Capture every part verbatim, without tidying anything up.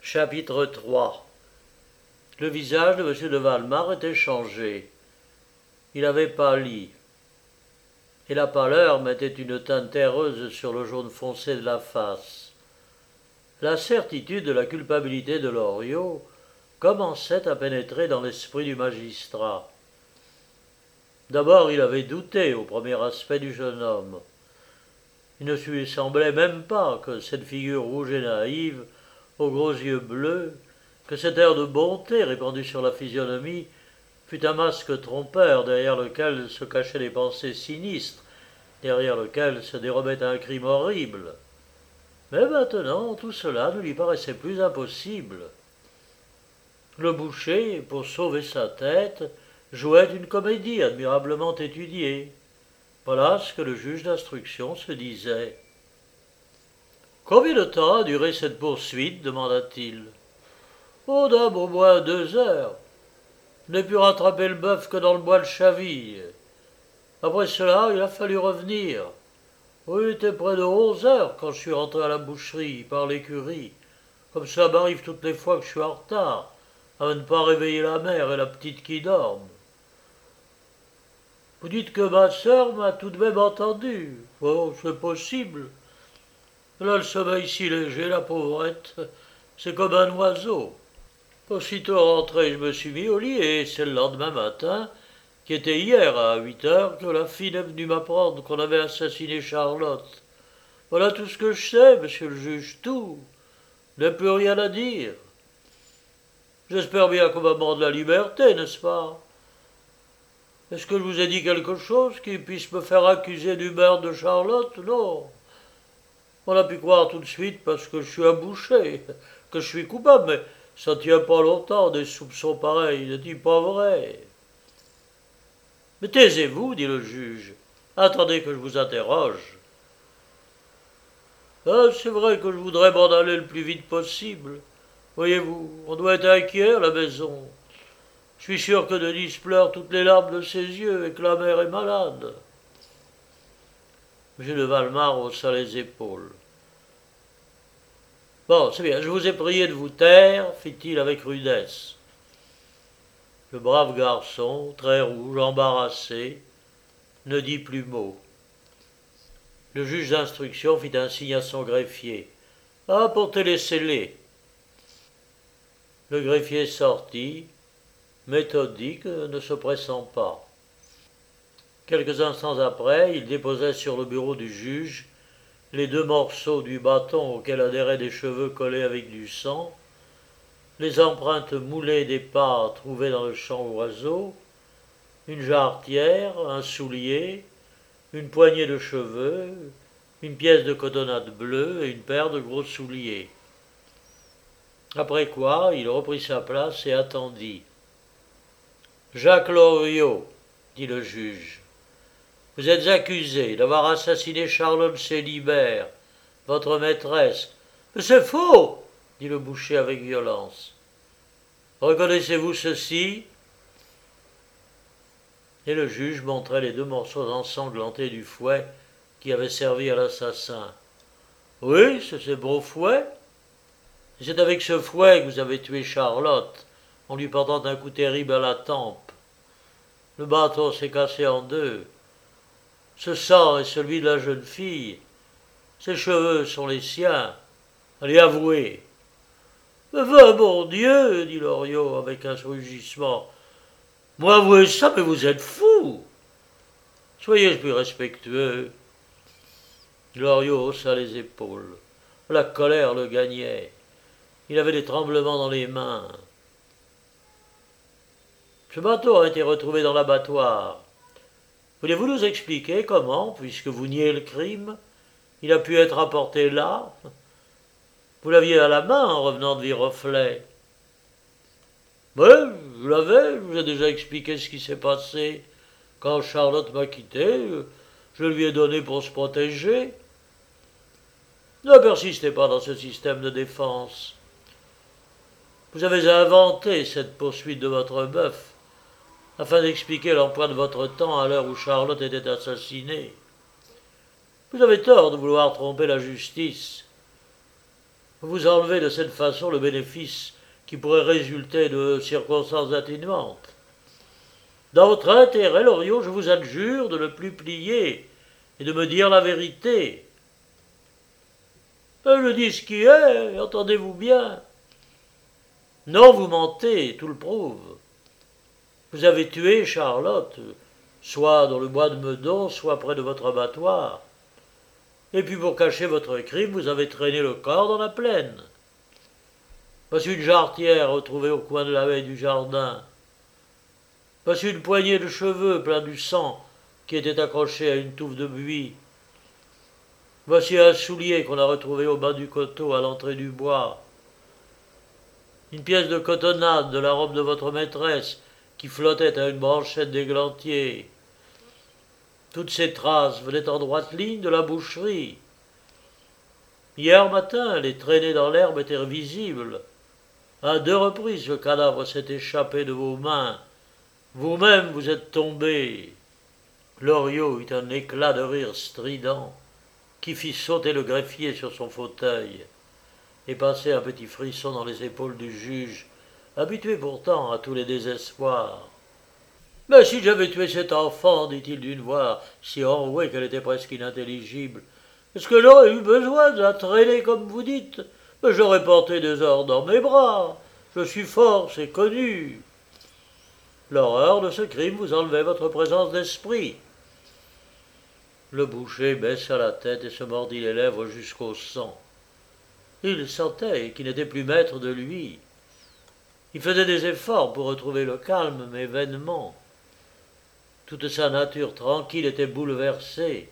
Chapitre trois. Le visage de M. de Valmare était changé. Il avait pâli, et la pâleur mettait une teinte terreuse sur le jaune foncé de la face. La certitude de la culpabilité de Loriot commençait à pénétrer dans l'esprit du magistrat. D'abord, il avait douté au premier aspect du jeune homme. Il ne lui semblait même pas que cette figure rouge et naïve, aux gros yeux bleus, que cet air de bonté répandu sur la physionomie fût un masque trompeur derrière lequel se cachaient des pensées sinistres, derrière lequel se dérobait un crime horrible. Mais maintenant, tout cela ne lui paraissait plus impossible. Le boucher, pour sauver sa tête, jouait une comédie admirablement étudiée. Voilà ce que le juge d'instruction se disait. « Combien de temps a duré cette poursuite ?» demanda-t-il. « Oh, dame, au moins deux heures. Je n'ai pu rattraper le bœuf que dans le bois de Chaville. Après cela, il a fallu revenir. Oui, il était près de onze heures quand je suis rentré à la boucherie par l'écurie, comme cela m'arrive toutes les fois que je suis en retard, afin de ne pas réveiller la mère et la petite qui dorment. Vous dites que ma sœur m'a tout de même entendu. Oh, c'est possible. Elle a le sommeil si léger, la pauvrette. C'est comme un oiseau. Aussitôt rentré, je me suis mis au lit et c'est le lendemain matin, qui était hier à huit heures, que la fille est venue m'apprendre qu'on avait assassiné Charlotte. Voilà tout ce que je sais, monsieur le juge, tout. Je n'ai plus rien à dire. J'espère bien qu'on m'amende la liberté, n'est-ce pas? Est-ce que je vous ai dit quelque chose qui puisse me faire accuser du meurtre de Charlotte? Non. On a pu croire tout de suite, parce que je suis un boucher, que je suis coupable, mais ça ne tient pas longtemps, des soupçons pareils, n'est-il pas vrai? Mais taisez-vous, dit le juge. Attendez que je vous interroge. Ah, c'est vrai que je voudrais m'en aller le plus vite possible. Voyez-vous, on doit être inquiet à la maison. Je suis sûr que Denise pleure toutes les larmes de ses yeux et que la mère est malade. M. de Valmare haussa les épaules. Bon, c'est bien, je vous ai prié de vous taire, fit-il avec rudesse. Le brave garçon, très rouge, embarrassé, ne dit plus mot. Le juge d'instruction fit un signe à son greffier. « Apportez les scellés. » Le greffier sortit, méthodique, ne se pressant pas. Quelques instants après, il déposait sur le bureau du juge les deux morceaux du bâton auquel adhéraient des cheveux collés avec du sang, les empreintes moulées des pas trouvées dans le champ oiseau, une jarretière, un soulier, une poignée de cheveux, une pièce de cotonnade bleue et une paire de gros souliers. Après quoi, il reprit sa place et attendit. « Jacques Loriot, dit le juge, vous êtes accusé d'avoir assassiné Charlotte Célibert, votre maîtresse. »« Mais c'est faux !» dit le boucher avec violence. « Reconnaissez-vous ceci ?» Et le juge montrait les deux morceaux ensanglantés du fouet qui avait servi à l'assassin. « Oui, c'est ce beau fouet. C'est avec ce fouet que vous avez tué Charlotte, en lui portant un coup terrible à la tempe. Le bâton s'est cassé en deux. Ce sang est celui de la jeune fille. Ses cheveux sont les siens. Allez, avouez. »« Mais va, mon Dieu, dit Loriot avec un rugissement. Moi, avouez ça, mais vous êtes fou. Soyez plus respectueux. » Loriot haussa les épaules. La colère le gagnait. Il avait des tremblements dans les mains. Ce bâton a été retrouvé dans l'abattoir. Voulez-vous nous expliquer comment, puisque vous niez le crime, il a pu être apporté là? Vous l'aviez à la main en revenant de Viroflay. Oui, je l'avais, je vous ai déjà expliqué ce qui s'est passé. Quand Charlotte m'a quitté, je lui ai donné pour se protéger. Ne persistez pas dans ce système de défense. Vous avez inventé cette poursuite de votre bœuf afin d'expliquer l'emploi de votre temps à l'heure où Charlotte était assassinée. Vous avez tort de vouloir tromper la justice. vous enlevez de cette façon le bénéfice qui pourrait résulter de circonstances atténuantes. Dans votre intérêt, Loriot, je vous adjure de ne plus plier et de me dire la vérité. Je dis ce qui est, entendez-vous bien. Non, vous mentez, tout le prouve. Vous avez tué Charlotte, soit dans le bois de Meudon, soit près de votre abattoir. Et puis pour cacher votre crime, vous avez traîné le corps dans la plaine. Voici une jarretière retrouvée au coin de la haie du jardin. Voici une poignée de cheveux pleins du sang qui était accrochée à une touffe de buis. Voici un soulier qu'on a retrouvé au bas du coteau à l'entrée du bois. Une pièce de cotonnade de la robe de votre maîtresse qui flottait à une branchette d'églantier. Toutes ces traces venaient en droite ligne de la boucherie. Hier matin, les traînées dans l'herbe étaient visibles. À deux reprises, le cadavre s'est échappé de vos mains. Vous-même, vous êtes tombé. Loriot eut un éclat de rire strident qui fit sauter le greffier sur son fauteuil et passer un petit frisson dans les épaules du juge, habitué pourtant à tous les désespoirs. « Mais si j'avais tué cet enfant, dit-il d'une voix si enrouée qu'elle était presque inintelligible, est-ce que j'aurais eu besoin de la traîner comme vous dites? Mais j'aurais porté des heures dans mes bras. Je suis fort, c'est connu. L'horreur de ce crime vous enlevait votre présence d'esprit. » Le boucher baissa la tête et se mordit les lèvres jusqu'au sang. Il sentait qu'il n'était plus maître de lui. Il faisait des efforts pour retrouver le calme, mais vainement. Toute sa nature tranquille était bouleversée.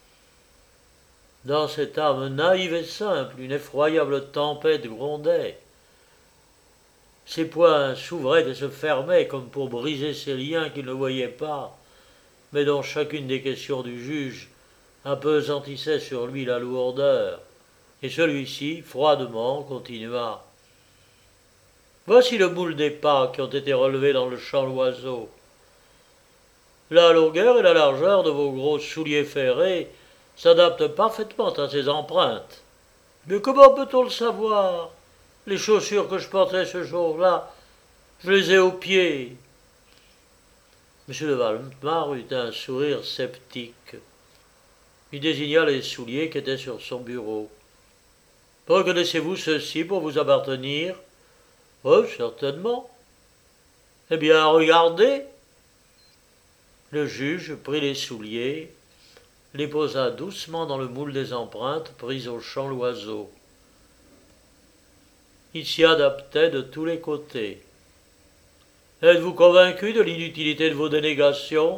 Dans cette âme naïve et simple, une effroyable tempête grondait. Ses poings s'ouvraient et se fermaient comme pour briser ces liens qu'il ne voyait pas, mais dont chacune des questions du juge apesantissait sur lui la lourdeur. Et celui-ci, froidement, continua. « Voici le moule des pas qui ont été relevés dans le champ l'oiseau. La longueur et la largeur de vos gros souliers ferrés s'adaptent parfaitement à ces empreintes. Mais comment peut-on le savoir? Les chaussures que je portais ce jour-là, je les ai aux pieds. » M. de Valmar eut un sourire sceptique. Il désigna les souliers qui étaient sur son bureau. « Reconnaissez-vous ceux-ci pour vous appartenir? »« Oh, certainement. »« Eh bien, regardez. » Le juge prit les souliers, les posa doucement dans le moule des empreintes prises au champ l'oiseau. Il s'y adaptait de tous les côtés. « Êtes-vous convaincu de l'inutilité de vos dénégations ?»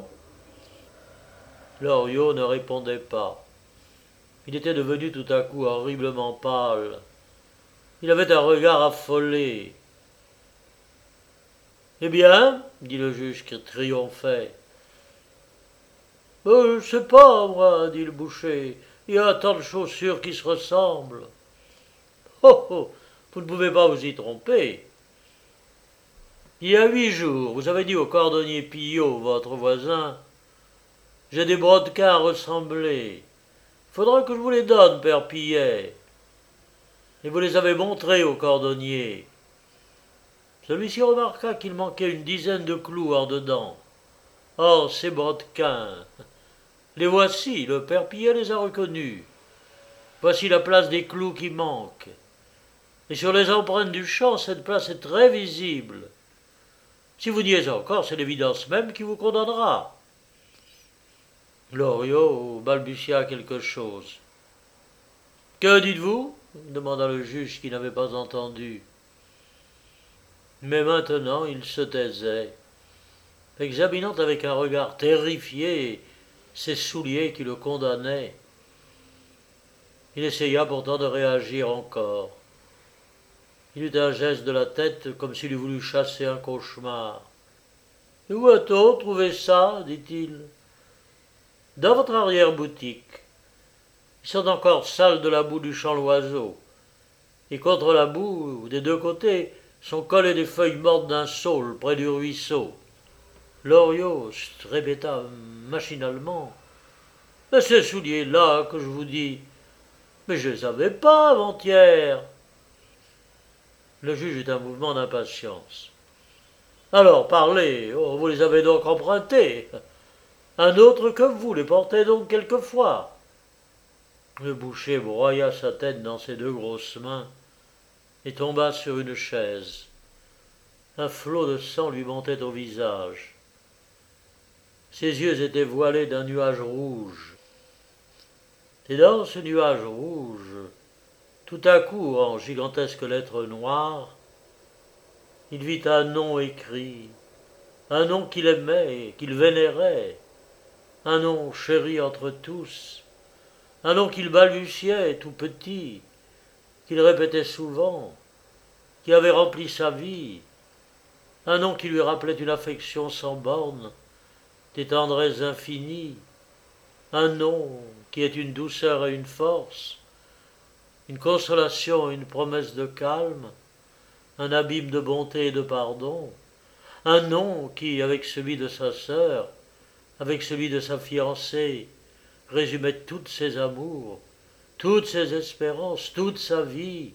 Loriot ne répondait pas. Il était devenu tout à coup horriblement pâle. Il avait un regard affolé. « Eh bien, dit le juge qui triomphait. Euh, « Je sais pas, moi, dit le boucher. Il y a tant de chaussures qui se ressemblent. »« Oh, oh, vous ne pouvez pas vous y tromper. Il y a huit jours, vous avez dit au cordonnier Pillot, votre voisin, « J'ai des brodequins à ressembler. Il faudra que je vous les donne, père Pillet. » Et vous les avez montrés au cordonnier. Celui-ci remarqua qu'il manquait une dizaine de clous en dedans. « Oh, ces brodequins! Les voici, le père Pillet les a reconnus. Voici la place des clous qui manque. Et sur les empreintes du champ, cette place est très visible. Si vous n'y êtes encore, c'est l'évidence même qui vous condamnera. » Loriot balbutia quelque chose. « Que dites-vous » demanda le juge qui n'avait pas entendu. Mais maintenant il se taisait, examinant avec un regard terrifié ces souliers qui le condamnaient. Il essaya pourtant de réagir encore. Il eut un geste de la tête comme s'il eût voulu chasser un cauchemar. « Où a-t-on trouvé ça ?» dit-il. « Dans votre arrière-boutique. Ils sont encore sales de la boue du champ l'oiseau. Et contre la boue, des deux côtés, sont collées des feuilles mortes d'un saule près du ruisseau. » Loriot se répéta machinalement. « Mais ces souliers-là que je vous dis, mais je les avais pas avant-hier. Le juge eut un mouvement d'impatience. Alors, parlez, oh, vous les avez donc empruntés. Un autre que vous les portait donc quelquefois. Le boucher broya sa tête dans ses deux grosses mains et tomba sur une chaise. Un flot de sang lui montait au visage. Ses yeux étaient voilés d'un nuage rouge. Et dans ce nuage rouge, tout à coup, en gigantesques lettres noires, il vit un nom écrit, un nom qu'il aimait, qu'il vénérait, un nom chéri entre tous, un nom qu'il balbutiait tout petit, qu'il répétait souvent, qui avait rempli sa vie, un nom qui lui rappelait une affection sans bornes, des tendresses infinies, un nom qui est une douceur et une force, une consolation et une promesse de calme, un abîme de bonté et de pardon, un nom qui, avec celui de sa sœur, avec celui de sa fiancée, résumait toutes ses amours, toutes ses espérances, toute sa vie.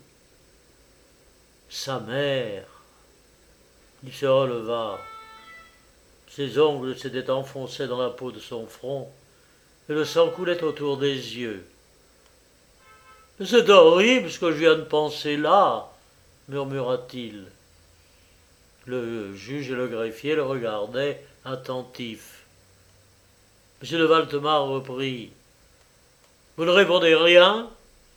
Sa mère. Il se releva. Ses ongles s'étaient enfoncés dans la peau de son front, et le sang coulait autour des yeux. « C'est horrible ce que je viens de penser là, » murmura-t-il. Le juge et le greffier le regardaient attentifs. M. de Valtemar reprit. « Vous ne répondez rien ?»«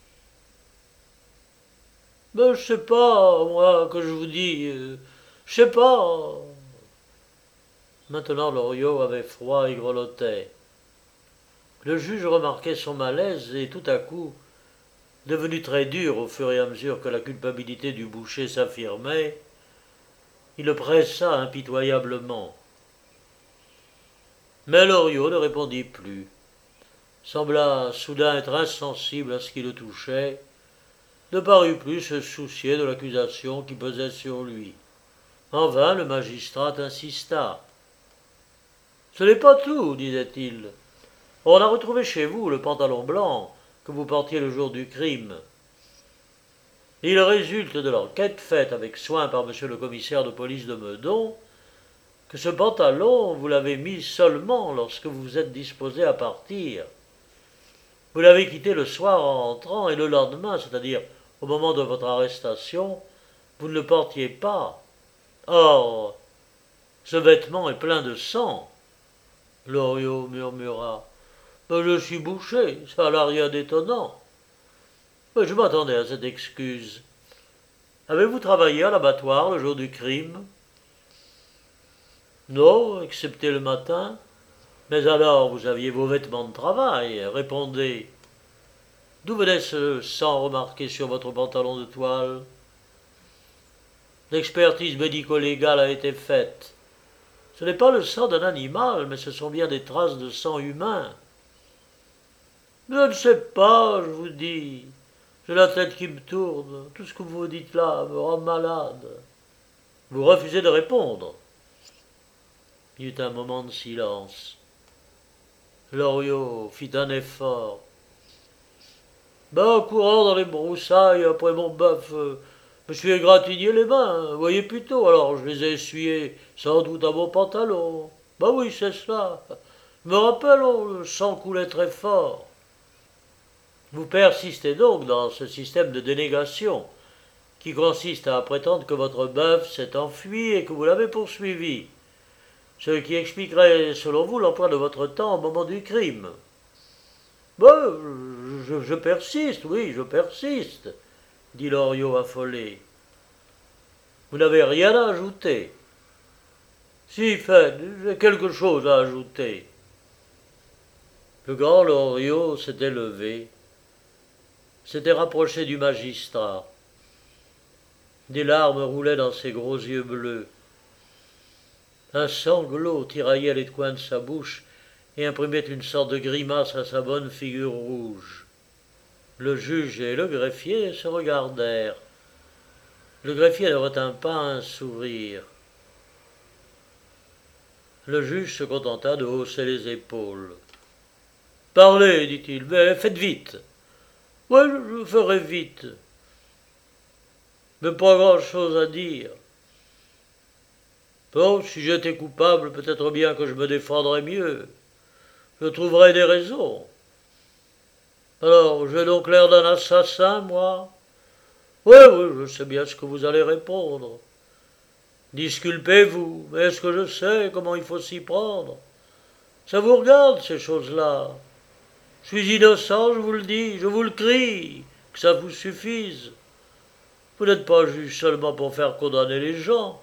Ben, je sais pas, moi, que je vous dis, euh, je sais pas. » Maintenant, Loriot avait froid et grelottait. Le juge remarquait son malaise et tout à coup, devenu très dur au fur et à mesure que la culpabilité du boucher s'affirmait, il le pressa impitoyablement. Mais Loriot ne répondit plus, sembla soudain être insensible à ce qui le touchait, ne parut plus se soucier de l'accusation qui pesait sur lui. En vain, le magistrat insista. « Ce n'est pas tout, disait-il. On a retrouvé chez vous le pantalon blanc que vous portiez le jour du crime. Il résulte de l'enquête faite avec soin par monsieur le commissaire de police de Meudon que ce pantalon, vous l'avez mis seulement lorsque vous vous êtes disposé à partir. Vous l'avez quitté le soir en rentrant et le lendemain, c'est-à-dire au moment de votre arrestation, vous ne le portiez pas. Or, ce vêtement est plein de sang. » Loriot murmura. « Mais je suis bouché, ça n'a rien d'étonnant. » Mais je m'attendais à cette excuse. Avez-vous travaillé à l'abattoir le jour du crime? Non, excepté le matin. Mais alors, vous aviez vos vêtements de travail, répondez. D'où venait ce sang remarqué sur votre pantalon de toile? L'expertise médico-légale a été faite. Ce n'est pas le sang d'un animal, mais ce sont bien des traces de sang humain. Je ne sais pas, je vous dis. J'ai la tête qui me tourne. Tout ce que vous dites là me rend malade. Vous refusez de répondre. Il y eut un moment de silence. Loriot fit un effort. Ben, en courant dans les broussailles après mon bœuf, euh, je me suis égratigné les mains, voyez plutôt, alors je les ai essuyées sans doute à mon pantalon. Ben oui, c'est cela. Je me rappelle, oh, le sang coulait très fort. Vous persistez donc dans ce système de dénégation, qui consiste à prétendre que votre bœuf s'est enfui et que vous l'avez poursuivi, ce qui expliquerait, selon vous, l'emploi de votre temps au moment du crime. Ben, je, je persiste, oui, je persiste, dit Loriot affolé. Vous n'avez rien à ajouter. Si, fait, j'ai quelque chose à ajouter. Le grand Loriot s'était levé, s'était rapproché du magistrat. Des larmes roulaient dans ses gros yeux bleus. Un sanglot tiraillait les coins de sa bouche et imprimait une sorte de grimace à sa bonne figure rouge. Le juge et le greffier se regardèrent. Le greffier ne retint pas un sourire. Le juge se contenta de hausser les épaules. « Parlez, dit-il, mais faites vite. »« Oui, je ferai vite. » mais pas grand-chose à dire. Bon, si j'étais coupable, peut-être bien que je me défendrais mieux. Je trouverais des raisons. Alors, j'ai donc l'air d'un assassin, moi? Oui, oui, je sais bien ce que vous allez répondre. Disculpez-vous, mais est-ce que je sais comment il faut s'y prendre? Ça vous regarde, ces choses-là. Je suis innocent, je vous le dis, je vous le crie, que ça vous suffise. Vous n'êtes pas juge seulement pour faire condamner les gens.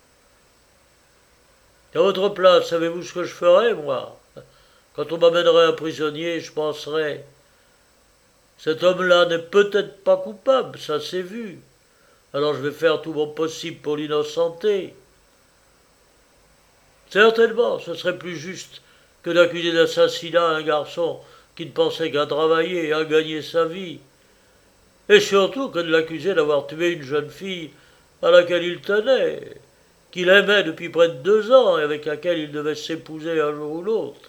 À votre place, savez-vous ce que je ferais, moi? Quand on m'amènerait un prisonnier, je penserais, cet homme-là n'est peut-être pas coupable, ça s'est vu. Alors je vais faire tout mon possible pour l'innocenter. Certainement, ce serait plus juste que d'accuser d'assassinat un garçon qui ne pensait qu'à travailler et à gagner sa vie. Et surtout que de l'accuser d'avoir tué une jeune fille à laquelle il tenait, qu'il aimait depuis près de deux ans et avec laquelle il devait s'épouser un jour ou l'autre.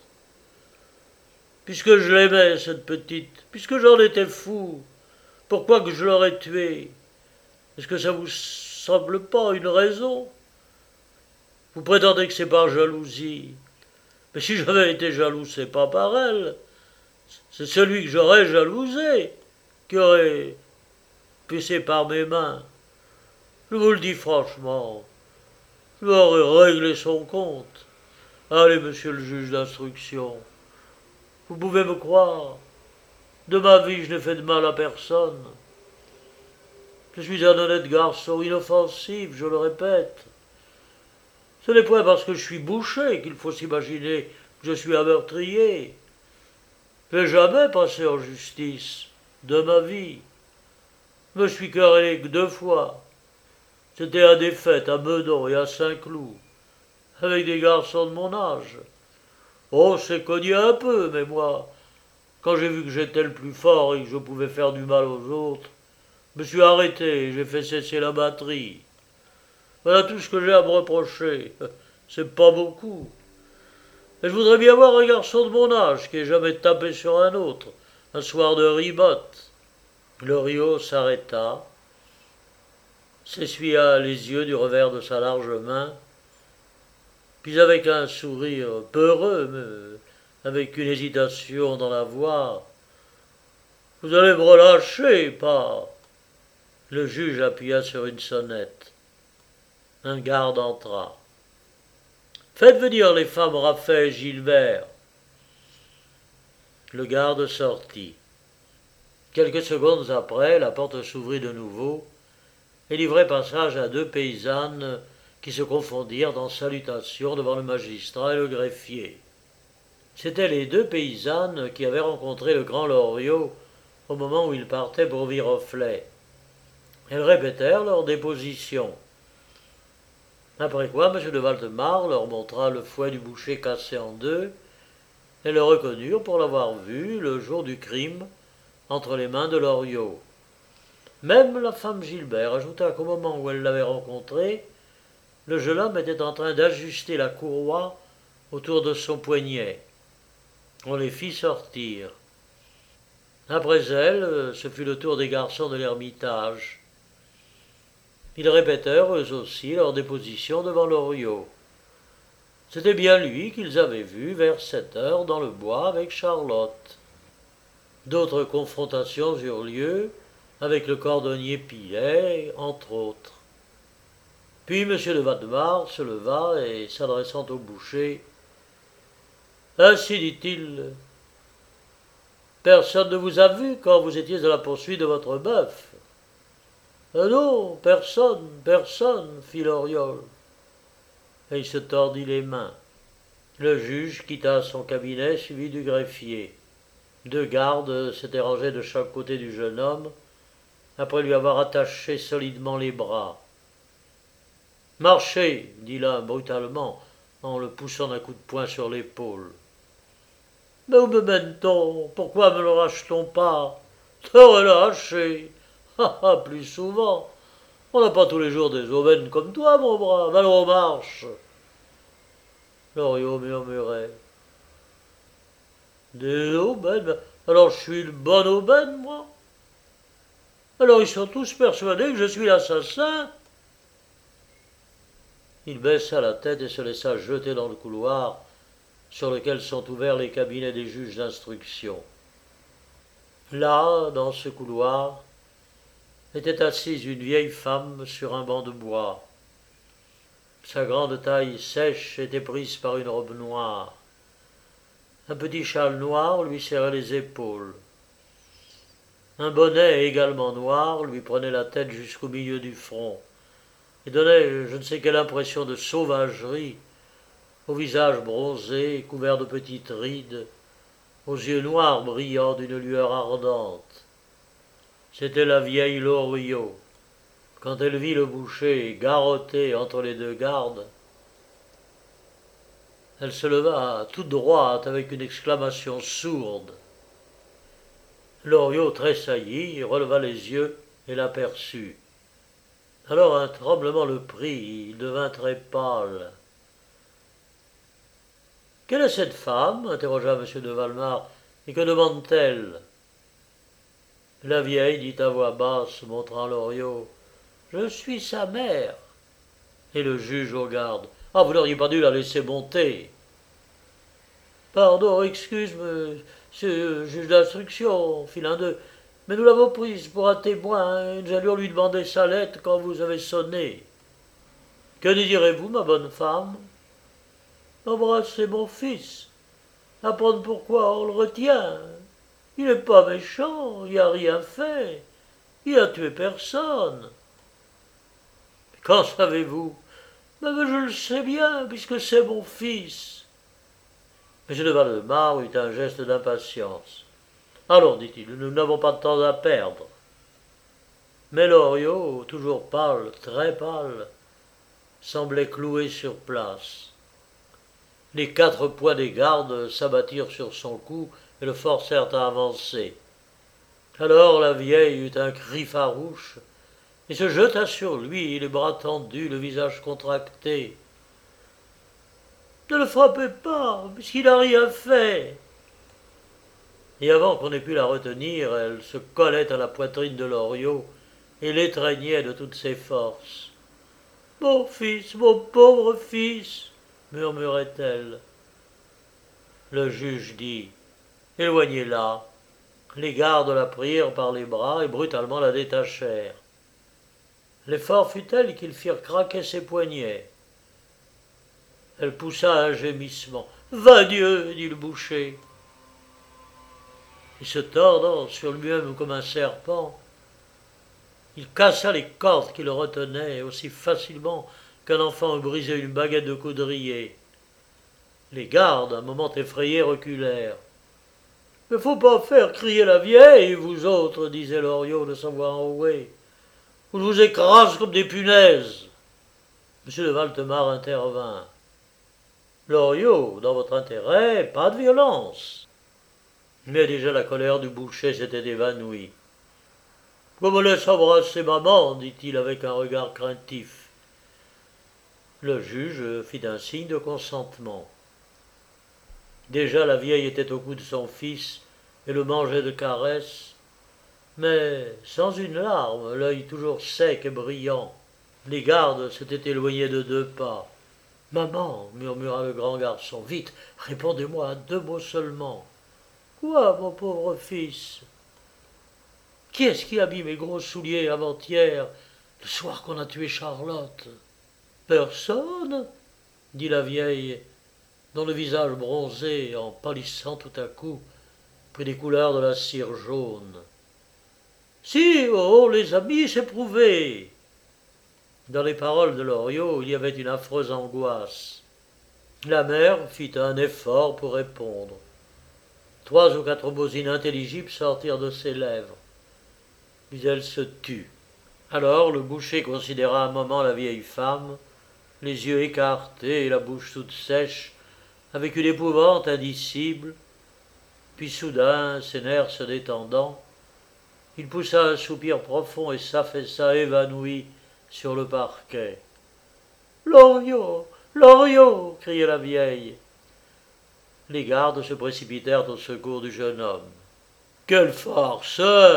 Puisque je l'aimais, cette petite, puisque j'en étais fou, pourquoi que je l'aurais tuée? Est-ce que ça vous semble pas une raison? Vous prétendez que c'est par jalousie. Mais si j'avais été jaloux, c'est pas par elle. C'est celui que j'aurais jalousé qui aurait poussé par mes mains. Je vous le dis franchement. Je aurais réglé son compte. Allez, monsieur le juge d'instruction. Vous pouvez me croire. De ma vie, je n'ai fait de mal à personne. Je suis un honnête garçon, inoffensif, je le répète. Ce n'est point parce que je suis bouché qu'il faut s'imaginer que je suis un meurtrier. Je n'ai jamais passé en justice de ma vie. Je me suis querellé que deux fois. C'était à des fêtes à Meudon et à Saint-Cloud, avec des garçons de mon âge. On s'est cogné un peu, mais moi, quand j'ai vu que j'étais le plus fort et que je pouvais faire du mal aux autres, je me suis arrêté et j'ai fait cesser la batterie. Voilà tout ce que j'ai à me reprocher. C'est pas beaucoup. Et je voudrais bien voir un garçon de mon âge qui ait jamais tapé sur un autre, un soir de ribote. Loriot s'arrêta, s'essuya les yeux du revers de sa large main, puis avec un sourire peureux, mais avec une hésitation dans la voix, « Vous allez me relâcher, pas ?» Le juge appuya sur une sonnette. Un garde entra. « Faites venir les femmes Raphaël et Gilbert. » Le garde sortit. Quelques secondes après, la porte s'ouvrit de nouveau et livrait passage à deux paysannes qui se confondirent en salutations devant le magistrat et le greffier. C'étaient les deux paysannes qui avaient rencontré le grand Loriot au moment où il partait pour Viroflay. Elles répétèrent leur déposition. Après quoi, M. de Valdemar leur montra le fouet du boucher cassé en deux et le reconnurent pour l'avoir vu, le jour du crime, entre les mains de Loriot. Même la femme Gilbert ajouta qu'au moment où elle l'avait rencontré, le jeune homme était en train d'ajuster la courroie autour de son poignet. On les fit sortir. Après elle, ce fut le tour des garçons de l'Ermitage. Ils répétèrent eux aussi leur déposition devant Loriot. C'était bien lui qu'ils avaient vu vers sept heures dans le bois avec Charlotte. D'autres confrontations eurent lieu avec le cordonnier Pillet, entre autres. Puis M. de Valdemar se leva et, s'adressant au boucher, « Ainsi dit-il, personne ne vous a vu quand vous étiez à la poursuite de votre bœuf. »« Ah non, personne, personne, fit Loriol. » Et il se tordit les mains. Le juge quitta son cabinet suivi du greffier. Deux gardes s'étaient rangés de chaque côté du jeune homme, après lui avoir attaché solidement les bras. « Marchez, dit l'un brutalement, en le poussant d'un coup de poing sur l'épaule. « Mais où me mène-t-on? Pourquoi me le rachète-t-on pas? Te relâcher? Ah ah, plus souvent. On n'a pas tous les jours des aubaines comme toi, mon brave. Allons, on marche. » Loriot murmurait. « Des aubaines? Alors je suis une bonne aubaine, moi? » Alors ils sont tous persuadés que je suis l'assassin. Il baissa la tête et se laissa jeter dans le couloir sur lequel sont ouverts les cabinets des juges d'instruction. Là, dans ce couloir, était assise une vieille femme sur un banc de bois. Sa grande taille sèche était prise par une robe noire. Un petit châle noir lui serrait les épaules. Un bonnet également noir lui prenait la tête jusqu'au milieu du front et donnait je ne sais quelle impression de sauvagerie au visage bronzé, couvert de petites rides, aux yeux noirs brillants d'une lueur ardente. C'était la vieille Loriot. Quand elle vit le boucher garrotté entre les deux gardes, elle se leva toute droite avec une exclamation sourde. Loriot tressaillit, releva les yeux et l'aperçut. Alors un tremblement le prit, il devint très pâle. « Quelle est cette femme » interrogea M. de Valmar. « Et que demande-t-elle » La vieille dit à voix basse, montrant Loriot. « Je suis sa mère. » Et le juge aux gardes. « Ah, vous n'auriez pas dû la laisser monter. »« Pardon, excuse-moi, c'est juge d'instruction, fit l'un d'eux. Mais nous l'avons prise pour un témoin, et nous allions lui demander sa lettre quand vous avez sonné. »« Que désirez-vous, ma bonne femme ?»« Embrasser mon fils, apprendre pourquoi on le retient. Il n'est pas méchant, il n'a rien fait, il n'a tué personne. »« Qu'en savez-vous ?»« Mais je le sais bien, puisque c'est mon fils. » M. de Valdemar eut un geste d'impatience. « Allons, dit-il, nous n'avons pas de temps à perdre. » Mais Loriot, toujours pâle, très pâle, semblait cloué sur place. Les quatre poids des gardes s'abattirent sur son cou et le forcèrent à avancer. Alors la vieille eut un cri farouche et se jeta sur lui, les bras tendus, le visage contracté. « Ne le frappez pas, puisqu'il n'a rien fait !» Et avant qu'on ait pu la retenir, elle se collait à la poitrine de Loriot et l'étreignait de toutes ses forces. « Mon fils, mon pauvre fils !» murmurait-elle. Le juge dit « Éloignez-la !» Les gardes la prirent par les bras et brutalement la détachèrent. L'effort fut tel qu'ils firent craquer ses poignets. Elle poussa un gémissement. « Va Dieu !» dit le boucher. Et se tordant sur lui-même comme un serpent, il cassa les cordes qui le retenaient aussi facilement qu'un enfant eût brisé une baguette de coudrier. Les gardes, un moment effrayés, reculèrent. « Il ne faut pas faire crier la vieille, vous autres, » disait Loriot de sa voix enrouée. « Ou je vous écrase comme des punaises. » M. de Valtemar intervint. « Loriot, dans votre intérêt, pas de violence. » Mais déjà la colère du boucher s'était évanouie. « Qu'on me laisse embrasser maman, » dit-il avec un regard craintif. Le juge fit un signe de consentement. Déjà la vieille était au cou de son fils et le mangeait de caresses, mais sans une larme, l'œil toujours sec et brillant. Les gardes s'étaient éloignés de deux pas. « Maman, » murmura le grand garçon, « vite, répondez-moi à deux mots seulement. »« Quoi, mon pauvre fils ?»« Qui est-ce qui a mis mes gros souliers avant-hier, le soir qu'on a tué Charlotte ?»« Personne, » dit la vieille, dont le visage bronzé, en pâlissant tout à coup, prit des couleurs de la cire jaune. « Si, oh, les amis, c'est prouvé !» Dans les paroles de Loriot, il y avait une affreuse angoisse. La mère fit un effort pour répondre. Trois ou quatre mots inintelligibles sortirent de ses lèvres. Puis elle se tut. Alors le boucher considéra un moment la vieille femme, les yeux écartés et la bouche toute sèche, avec une épouvante indicible. Puis soudain, ses nerfs se détendant, il poussa un soupir profond et s'affaissa évanoui sur le parquet. « Loriot, Loriot !» criait la vieille. Les gardes se précipitèrent au secours du jeune homme. « Quel farceur !»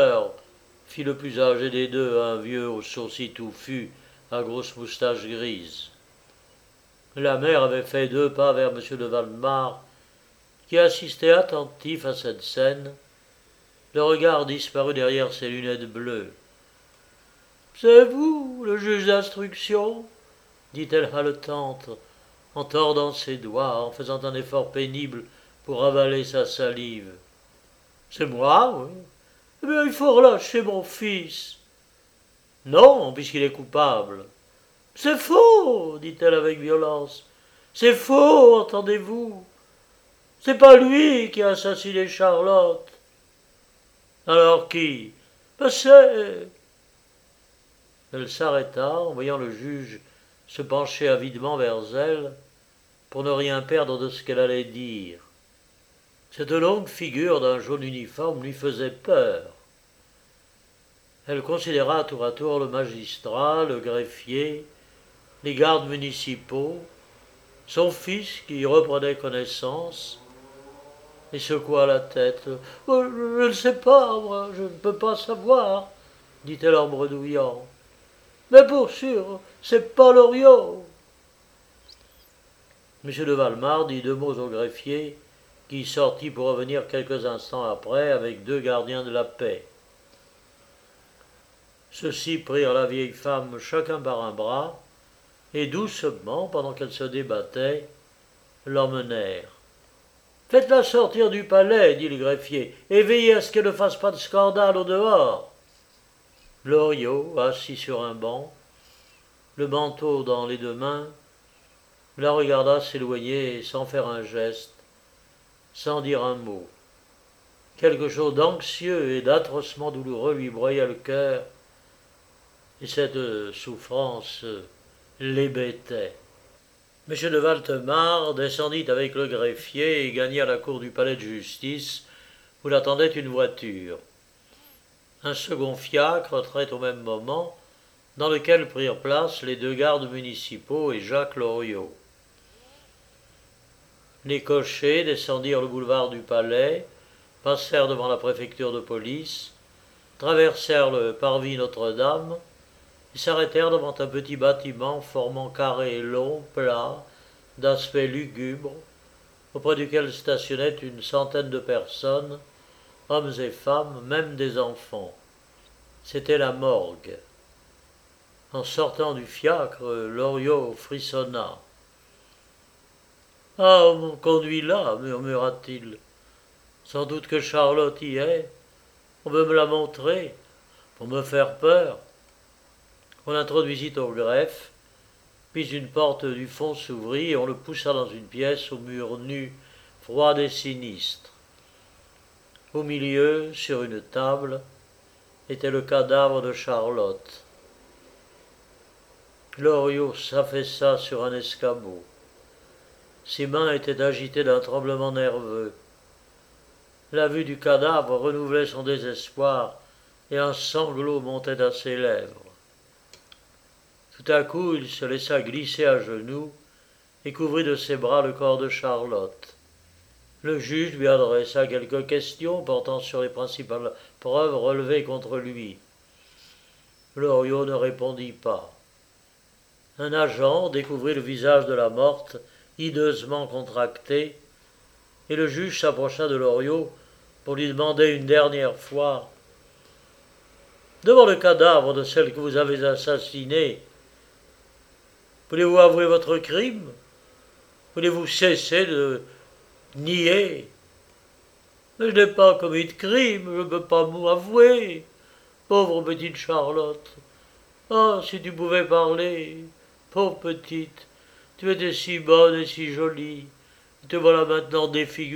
fit le plus âgé des deux, un vieux aux sourcils touffus, à grosse moustache grise. La mère avait fait deux pas vers M. de Valmar, qui assistait attentif à cette scène, le regard disparu derrière ses lunettes bleues. « C'est vous, le juge d'instruction » dit-elle haletante, en tordant ses doigts, en faisant un effort pénible pour avaler sa salive. « C'est moi, oui. Eh bien, il faut relâcher mon fils. »« Non, puisqu'il est coupable. »« C'est faux, dit-elle avec violence. C'est faux, entendez-vous. C'est pas lui qui a assassiné Charlotte. »« Alors qui ? Ben c'est... » Elle s'arrêta en voyant le juge se pencher avidement vers elle pour ne rien perdre de ce qu'elle allait dire. Cette longue figure d'un jaune uniforme lui faisait peur. Elle considéra tour à tour le magistrat, le greffier, les gardes municipaux, son fils qui reprenait connaissance, et secoua la tête. « Je ne sais pas, moi, je ne peux pas savoir, » dit-elle en bredouillant. « Mais pour sûr, c'est pas Loriot. » M. de Valmar dit deux mots au greffier, qui sortit pour revenir quelques instants après avec deux gardiens de la paix. Ceux-ci prirent la vieille femme chacun par un bras, et doucement, pendant qu'elle se débattait, l'emmenèrent. « Faites-la sortir du palais, dit le greffier, et veillez à ce qu'elle ne fasse pas de scandale au dehors. » Loriot, assis sur un banc, le manteau dans les deux mains, la regarda s'éloigner sans faire un geste, sans dire un mot. Quelque chose d'anxieux et d'atrocement douloureux lui broyait le cœur, et cette souffrance l'hébétait. M. de Valtemar descendit avec le greffier et gagna la cour du palais de justice, où l'attendait une voiture. Un second fiacre entrait au même moment, dans lequel prirent place les deux gardes municipaux et Jacques Loriot. Les cochers descendirent le boulevard du Palais, passèrent devant la préfecture de police, traversèrent le parvis Notre-Dame et s'arrêtèrent devant un petit bâtiment formant carré long, plat, d'aspect lugubre, auprès duquel stationnaient une centaine de personnes, hommes et femmes, même des enfants. C'était la morgue. En sortant du fiacre, Loriot frissonna. « Ah, on me conduit là, murmura-t-il. Sans doute que Charlotte y est. On veut me la montrer, pour me faire peur. » On l'introduisit au greffe, puis une porte du fond s'ouvrit et on le poussa dans une pièce aux murs nus, froide et sinistre. Au milieu, sur une table, était le cadavre de Charlotte. Loriot s'affaissa sur un escabeau. Ses mains étaient agitées d'un tremblement nerveux. La vue du cadavre renouvelait son désespoir et un sanglot montait à ses lèvres. Tout à coup, il se laissa glisser à genoux et couvrit de ses bras le corps de Charlotte. Le juge lui adressa quelques questions portant sur les principales preuves relevées contre lui. Loriot ne répondit pas. Un agent découvrit le visage de la morte, hideusement contracté, et le juge s'approcha de Loriot pour lui demander une dernière fois « Devant le cadavre de celle que vous avez assassinée, voulez-vous avouer votre crime? Voulez-vous cesser de nier? » « Mais je n'ai pas commis de crime, je ne peux pas m'avouer. Pauvre petite Charlotte. Ah, si tu pouvais parler. Pauvre petite, tu étais si bonne et si jolie. Te voilà maintenant défigurée. »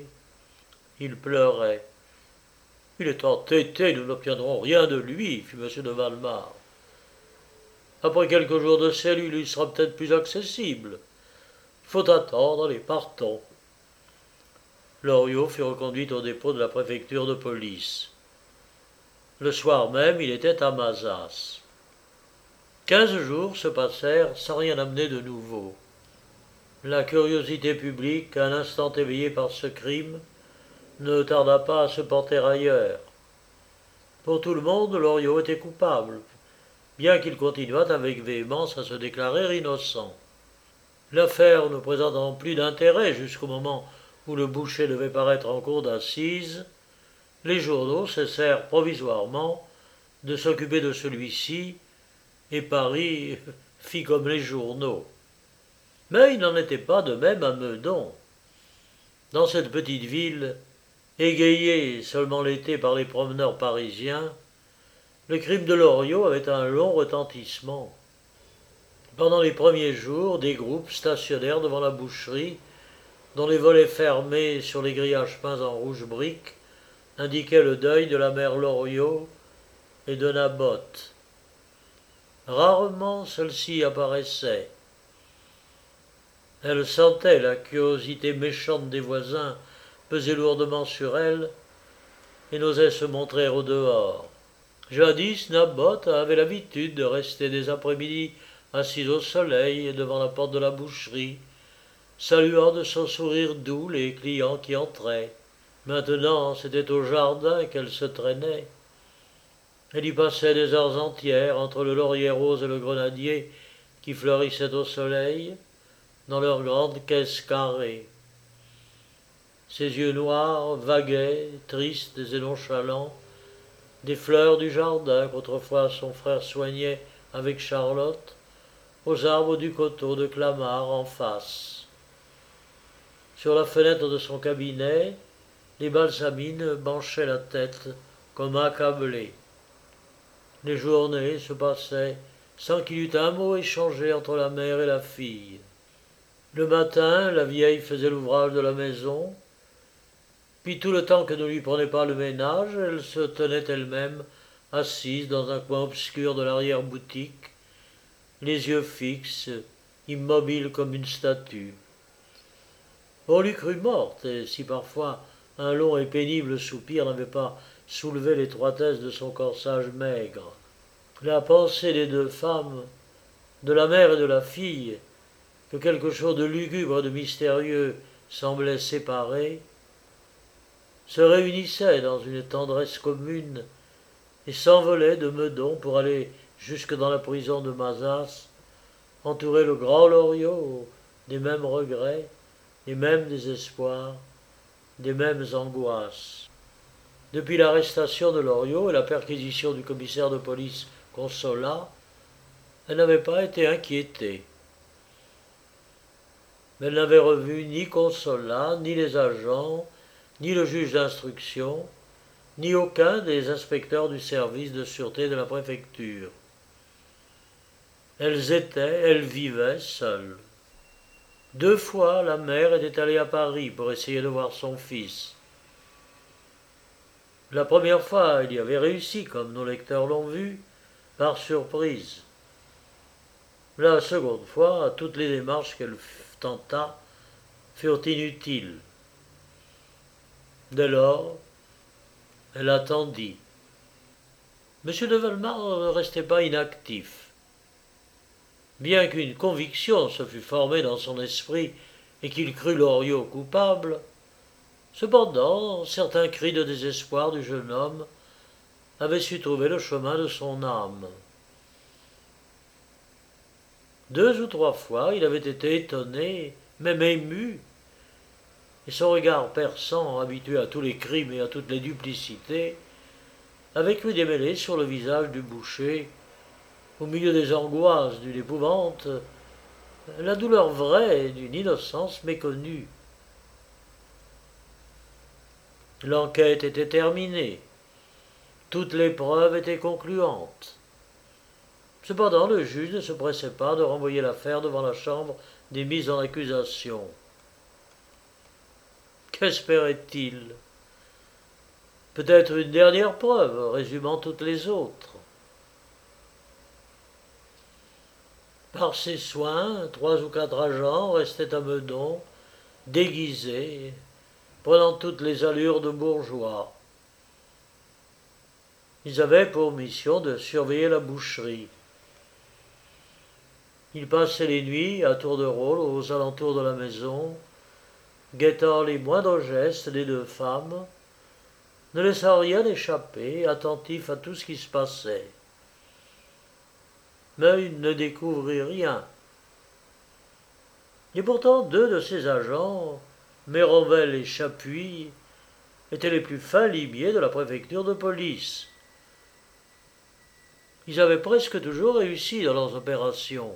Il pleurait. « Il est entêté, nous n'obtiendrons rien de lui, fit M. de Valmar. Après quelques jours de cellule, il sera peut-être plus accessible. Il faut attendre, allez, partons. » Loriot fut reconduit au dépôt de la préfecture de police. Le soir même, il était à Mazas. Quinze jours se passèrent sans rien amener de nouveau. La curiosité publique, un instant éveillée par ce crime, ne tarda pas à se porter ailleurs. Pour tout le monde, Loriot était coupable, bien qu'il continuât avec véhémence à se déclarer innocent. L'affaire ne présentant plus d'intérêt jusqu'au moment où le boucher devait paraître en cour d'assises, les journaux cessèrent provisoirement de s'occuper de celui-ci, et Paris fit comme les journaux. Mais il n'en était pas de même à Meudon. Dans cette petite ville, égayée seulement l'été par les promeneurs parisiens, le crime de Loriot avait un long retentissement. Pendant les premiers jours, des groupes stationnèrent devant la boucherie, dont les volets fermés sur les grillages peints en rouge brique indiquaient le deuil de la mère Loriot et de Naboth. Rarement celle-ci apparaissait. Elle sentait la curiosité méchante des voisins peser lourdement sur elle et n'osait se montrer au dehors. Jadis, Naboth avait l'habitude de rester des après-midi assis au soleil devant la porte de la boucherie, saluant de son sourire doux les clients qui entraient. Maintenant, c'était au jardin qu'elle se traînait. Elle y passait des heures entières entre le laurier rose et le grenadier qui fleurissaient au soleil, dans leurs grandes caisses carrées. Ses yeux noirs vaguaient, tristes et nonchalants, des fleurs du jardin qu'autrefois son frère soignait avec Charlotte, aux arbres du coteau de Clamart en face. Sur la fenêtre de son cabinet, les balsamines penchaient la tête comme accablées. Les journées se passaient sans qu'il y eût un mot échangé entre la mère et la fille. Le matin, la vieille faisait l'ouvrage de la maison, puis tout le temps que ne lui prenait pas le ménage, elle se tenait elle-même assise dans un coin obscur de l'arrière-boutique, les yeux fixes, immobile comme une statue. On l'eût crue morte, et si parfois un long et pénible soupir n'avait pas soulevé l'étroitesse de son corsage maigre. La pensée des deux femmes, de la mère et de la fille, que quelque chose de lugubre et de mystérieux semblait séparer, se réunissait dans une tendresse commune et s'envolait de Meudon pour aller jusque dans la prison de Mazas, entourer le grand Loriot des mêmes regrets, des mêmes désespoirs, des mêmes angoisses. Depuis l'arrestation de Loriot et la perquisition du commissaire de police Consolat, elle n'avait pas été inquiétée. Mais elle n'avait revu ni Consolat, ni les agents, ni le juge d'instruction, ni aucun des inspecteurs du service de sûreté de la préfecture. Elles étaient, elles vivaient seules. Deux fois, la mère était allée à Paris pour essayer de voir son fils. La première fois, il y avait réussi, comme nos lecteurs l'ont vu, par surprise. La seconde fois, toutes les démarches qu'elle tenta furent inutiles. Dès lors, elle attendit. M. de Valmar ne restait pas inactif. Bien qu'une conviction se fût formée dans son esprit et qu'il crût Loriot coupable, cependant, certains cris de désespoir du jeune homme avaient su trouver le chemin de son âme. Deux ou trois fois, il avait été étonné, même ému, et son regard perçant, habitué à tous les crimes et à toutes les duplicités, avait cru démêler sur le visage du boucher, au milieu des angoisses d'une épouvante, la douleur vraie d'une innocence méconnue. L'enquête était terminée. Toutes les preuves étaient concluantes. Cependant, le juge ne se pressait pas de renvoyer l'affaire devant la chambre des mises en accusation. Qu'espérait-il? Peut-être une dernière preuve, résumant toutes les autres. Par ses soins, trois ou quatre agents restaient à Meudon, déguisés, prenant toutes les allures de bourgeois. Ils avaient pour mission de surveiller la boucherie. Ils passaient les nuits, à tour de rôle, aux alentours de la maison, guettant les moindres gestes des deux femmes, ne laissa rien échapper, attentif à tout ce qui se passait. Mais il ne découvrit rien. Et pourtant deux de ses agents, Mérovel et Chapuis, étaient les plus fins limiers de la préfecture de police. Ils avaient presque toujours réussi dans leurs opérations.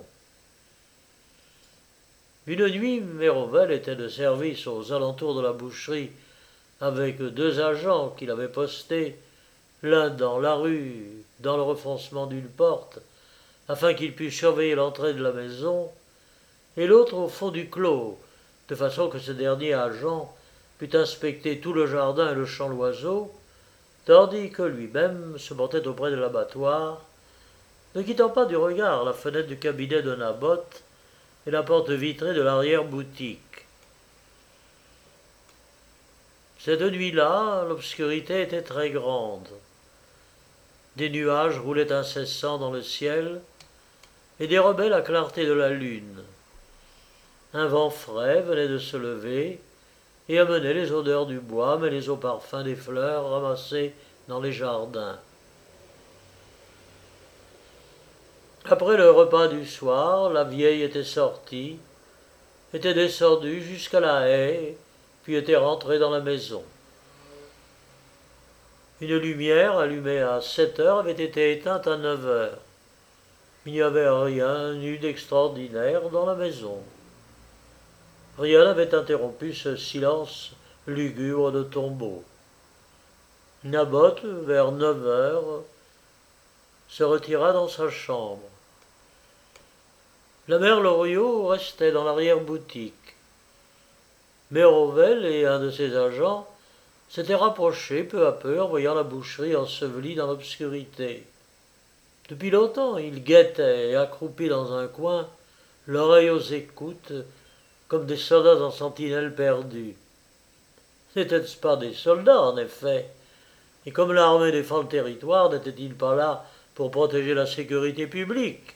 Une nuit, Mérovel était de service aux alentours de la boucherie avec deux agents qu'il avait postés, l'un dans la rue, dans le renfoncement d'une porte, afin qu'il pût surveiller l'entrée de la maison, et l'autre au fond du clos, de façon que ce dernier agent pût inspecter tout le jardin et le champ d'oiseaux, tandis que lui-même se montait auprès de l'abattoir, ne quittant pas du regard la fenêtre du cabinet de Naboth et la porte vitrée de l'arrière-boutique. Cette nuit-là, l'obscurité était très grande. Des nuages roulaient incessants dans le ciel et dérobaient la clarté de la lune. Un vent frais venait de se lever et amenait les odeurs du bois mêlées au parfum des fleurs ramassées dans les jardins. Après le repas du soir, la vieille était sortie, était descendue jusqu'à la haie, puis était rentrée dans la maison. Une lumière allumée à sept heures avait été éteinte à neuf heures. Il n'y avait rien eu d'extraordinaire dans la maison. Rien n'avait interrompu ce silence lugubre de tombeau. Naboth, vers neuf heures, se retira dans sa chambre. La mère Loriot restait dans l'arrière-boutique. Mérovel et un de ses agents s'étaient rapprochés peu à peu en voyant la boucherie ensevelie dans l'obscurité. Depuis longtemps, ils guettaient, accroupis dans un coin, l'oreille aux écoutes, comme des soldats en sentinelle perdus. N'étaient-ce pas des soldats, en effet, et comme l'armée défend le territoire, n'était-il pas là pour protéger la sécurité publique?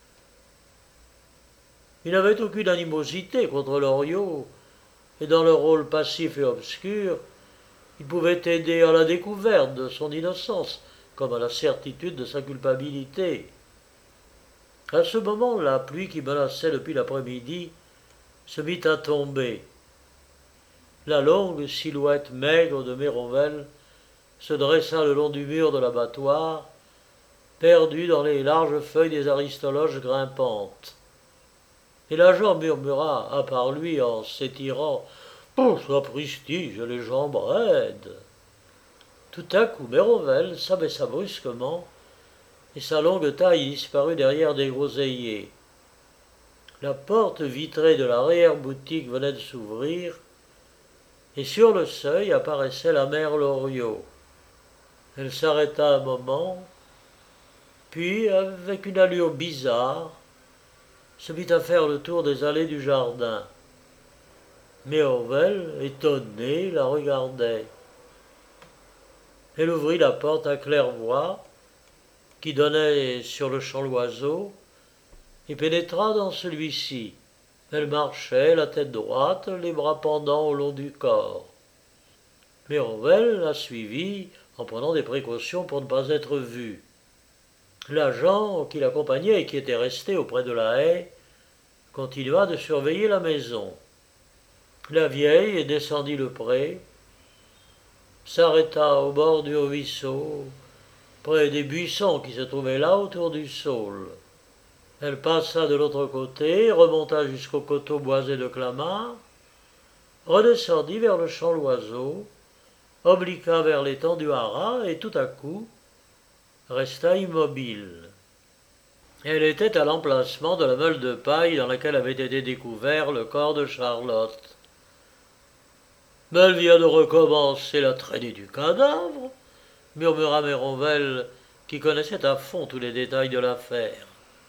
Il n'avait aucune animosité contre Loriot, et dans le rôle passif et obscur, il pouvait aider à la découverte de son innocence, comme à la certitude de sa culpabilité. À ce moment, la pluie qui menaçait depuis l'après-midi se mit à tomber. La longue silhouette maigre de Mérovel se dressa le long du mur de l'abattoir, perdue dans les larges feuilles des aristoloches grimpantes. Et l'agent murmura à part lui en s'étirant « Oh, sapristi, j'ai les jambes raides !» Tout à coup, Mérovel s'abaissa brusquement et sa longue taille disparut derrière des groseilliers. La porte vitrée de l'arrière-boutique venait de s'ouvrir et sur le seuil apparaissait la mère Loriot. Elle s'arrêta un moment, puis, avec une allure bizarre, se mit à faire le tour des allées du jardin. Mérovel, étonné, la regardait. Elle ouvrit la porte à claire-voie qui donnait sur le champ d'oiseaux et pénétra dans celui-ci. Elle marchait, la tête droite, les bras pendants au long du corps. Mérovel la suivit en prenant des précautions pour ne pas être vue. L'agent qui l'accompagnait et qui était resté auprès de la haie continua de surveiller la maison. La vieille descendit le pré, s'arrêta au bord du ruisseau, près des buissons qui se trouvaient là autour du saule. Elle passa de l'autre côté, remonta jusqu'au coteau boisé de Clamart, redescendit vers le champ d'oiseaux, obliqua vers l'étang du haras et tout à coup resta immobile. Elle était à l'emplacement de la meule de paille dans laquelle avait été découvert le corps de Charlotte. « Mais elle vient de recommencer la traînée du cadavre » murmura Mérovel, qui connaissait à fond tous les détails de l'affaire.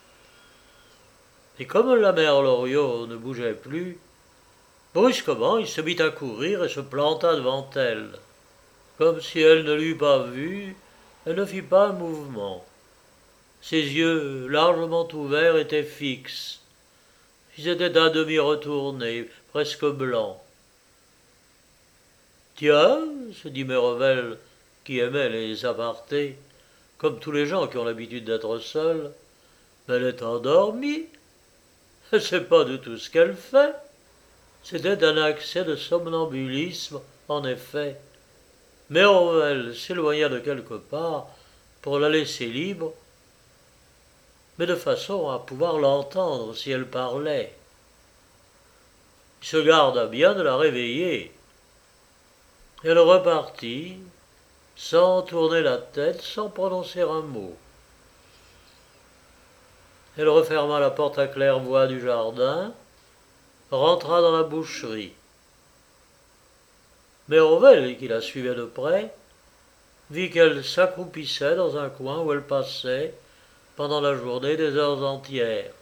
Et comme la mère Loriot ne bougeait plus, brusquement il se mit à courir et se planta devant elle. Comme si elle ne l'eût pas vu, elle ne fit pas un mouvement. Ses yeux, largement ouverts, étaient fixes. Ils étaient à demi retournés, presque blancs. « Tiens, se dit Mérovel, qui aimait les apartés, comme tous les gens qui ont l'habitude d'être seuls, mais elle est endormie. Elle ne sait pas du tout ce qu'elle fait. C'était un accès de somnambulisme, en effet. Mais Orwell s'éloigna de quelque part pour la laisser libre, mais de façon à pouvoir l'entendre si elle parlait. Il se garda bien de la réveiller. Elle repartit, sans tourner la tête, sans prononcer un mot. Elle referma la porte à claire-voie du jardin, rentra dans la boucherie. Mais Orwell, qui la suivait de près, vit qu'elle s'accroupissait dans un coin où elle passait, pendant la journée, des heures entières.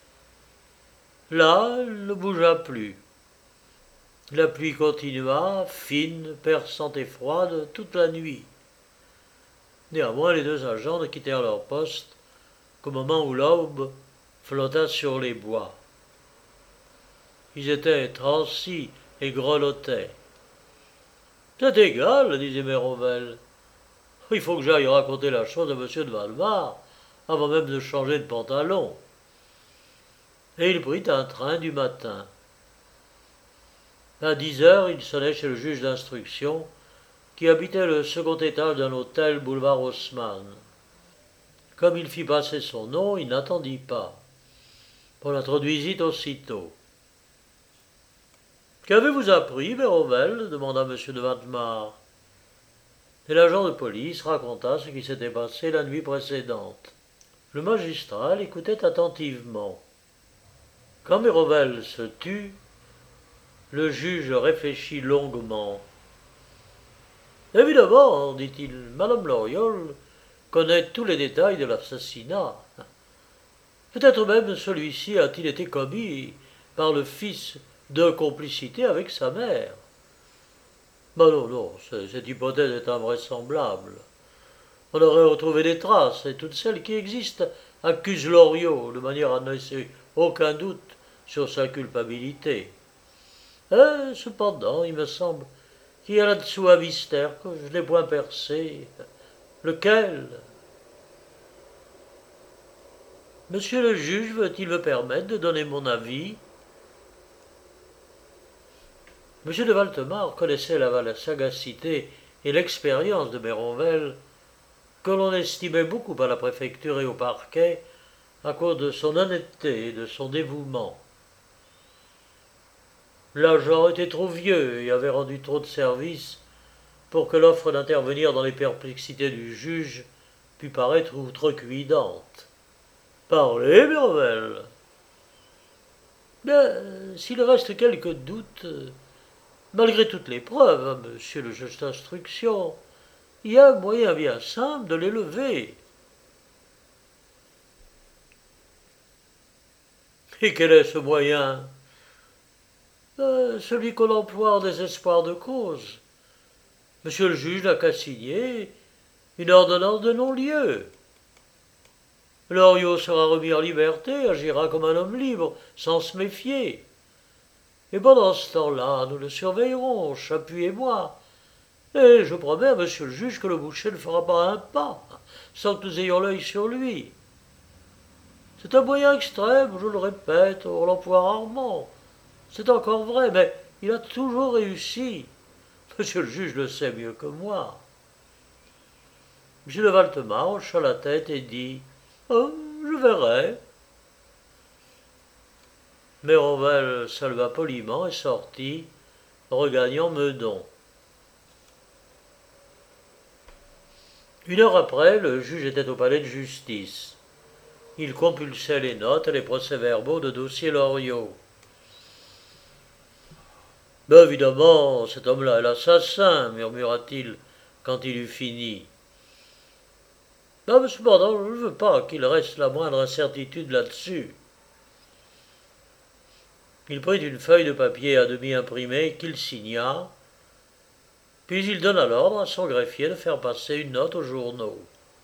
Là, elle ne bougea plus. La pluie continua, fine, perçante et froide, toute la nuit. Néanmoins, les deux agents ne quittèrent leur poste qu'au moment où l'aube flotta sur les bois. Ils étaient transis et grelottaient. « C'est égal, disait Mérovelle. Il faut que j'aille raconter la chose à M. de Valmar, avant même de changer de pantalon. » Et il prit un train du matin. À dix heures, il sonnait chez le juge d'instruction, qui habitait le second étage d'un hôtel boulevard Haussmann. Comme il fit passer son nom, il n'attendit pas. On l'introduisit aussitôt. « Qu'avez-vous appris, Mérovelle » demanda M. de Valmar. Et l'agent de police raconta ce qui s'était passé la nuit précédente. Le magistrat l'écoutait attentivement. Quand Mérovelle se tut, le juge réfléchit longuement. « Évidemment, dit-il, Madame Loriol connaît tous les détails de l'assassinat. Peut-être même celui-ci a-t-il été commis par le fils de complicité avec sa mère. Ben non, non, cette hypothèse est invraisemblable. On aurait retrouvé des traces, et toutes celles qui existent accusent Loriot, de manière à ne laisser aucun doute sur sa culpabilité. Et cependant, il me semble qu'il y a là-dessous un mystère que je n'ai point percé. Lequel? Monsieur le juge veut-il me permettre de donner mon avis? Monsieur de Valtemar connaissait la sagacité et l'expérience de Méronvel, que l'on estimait beaucoup à la préfecture et au parquet à cause de son honnêteté et de son dévouement. L'agent était trop vieux et avait rendu trop de services pour que l'offre d'intervenir dans les perplexités du juge pût paraître outrecuidante. « Parlez, Méronvel !»« Bien, s'il reste quelques doutes, malgré toutes les preuves, monsieur le juge d'instruction, il y a un moyen bien simple de les lever. » « Et quel est ce moyen ? » euh, Celui qu'on emploie en désespoir de cause. Monsieur le juge n'a qu'à signer une ordonnance de non-lieu. Loriot sera remis en liberté, agira comme un homme libre, sans se méfier. Et pendant ce temps-là, nous le surveillerons, Chapuis et moi. Et je promets à monsieur le juge que le boucher ne fera pas un pas, sans que nous ayons l'œil sur lui. C'est un moyen extrême, je le répète, on l'emploie rarement. C'est encore vrai, mais il a toujours réussi. Monsieur le juge le sait mieux que moi. Monsieur de Valtemar hocha la tête et dit « Oh, je verrai. » Méronvel salua poliment et sortit, regagnant Meudon. Une heure après, le juge était au palais de justice. Il compulsait les notes et les procès-verbaux de dossier Loriot. « Ben évidemment, cet homme-là est l'assassin, murmura-t-il quand il eut fini. Non, mais cependant, je ne veux pas qu'il reste la moindre incertitude là-dessus. » Il prit une feuille de papier à demi imprimée qu'il signa, puis il donna l'ordre à son greffier de faire passer une note aux journaux.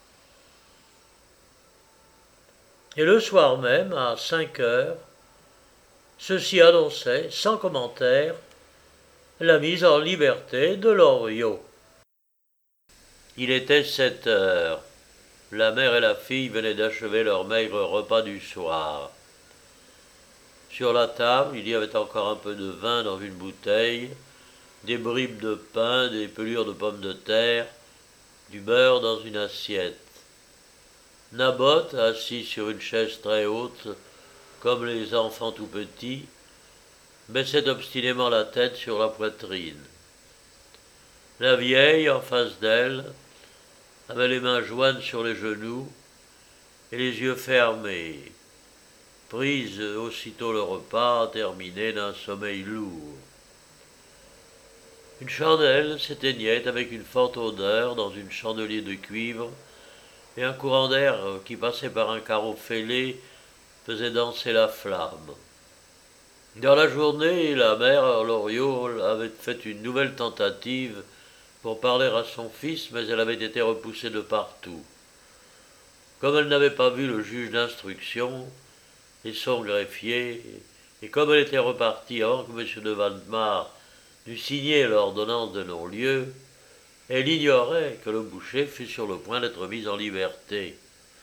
Et le soir même, à cinq heures, ceci annonçait, sans commentaire, la mise en liberté de Loriot. Il était sept heures. La mère et la fille venaient d'achever leur maigre repas du soir. Sur la table, il y avait encore un peu de vin dans une bouteille, des bribes de pain, des pelures de pommes de terre, du beurre dans une assiette. Naboth, assis sur une chaise très haute, comme les enfants tout petits, baissait obstinément la tête sur la poitrine. La vieille, en face d'elle, avait les mains jointes sur les genoux et les yeux fermés, prise aussitôt le repas terminé d'un sommeil lourd. Une chandelle s'éteignait avec une forte odeur dans une chandelier de cuivre, et un courant d'air qui passait par un carreau fêlé faisait danser la flamme. Dans la journée, la mère Loriot avait fait une nouvelle tentative pour parler à son fils, mais elle avait été repoussée de partout. Comme elle n'avait pas vu le juge d'instruction et son greffier, et comme elle était repartie avant que M. de Valdemar n'eût signé l'ordonnance de non-lieu, elle ignorait que le boucher fut sur le point d'être mis en liberté.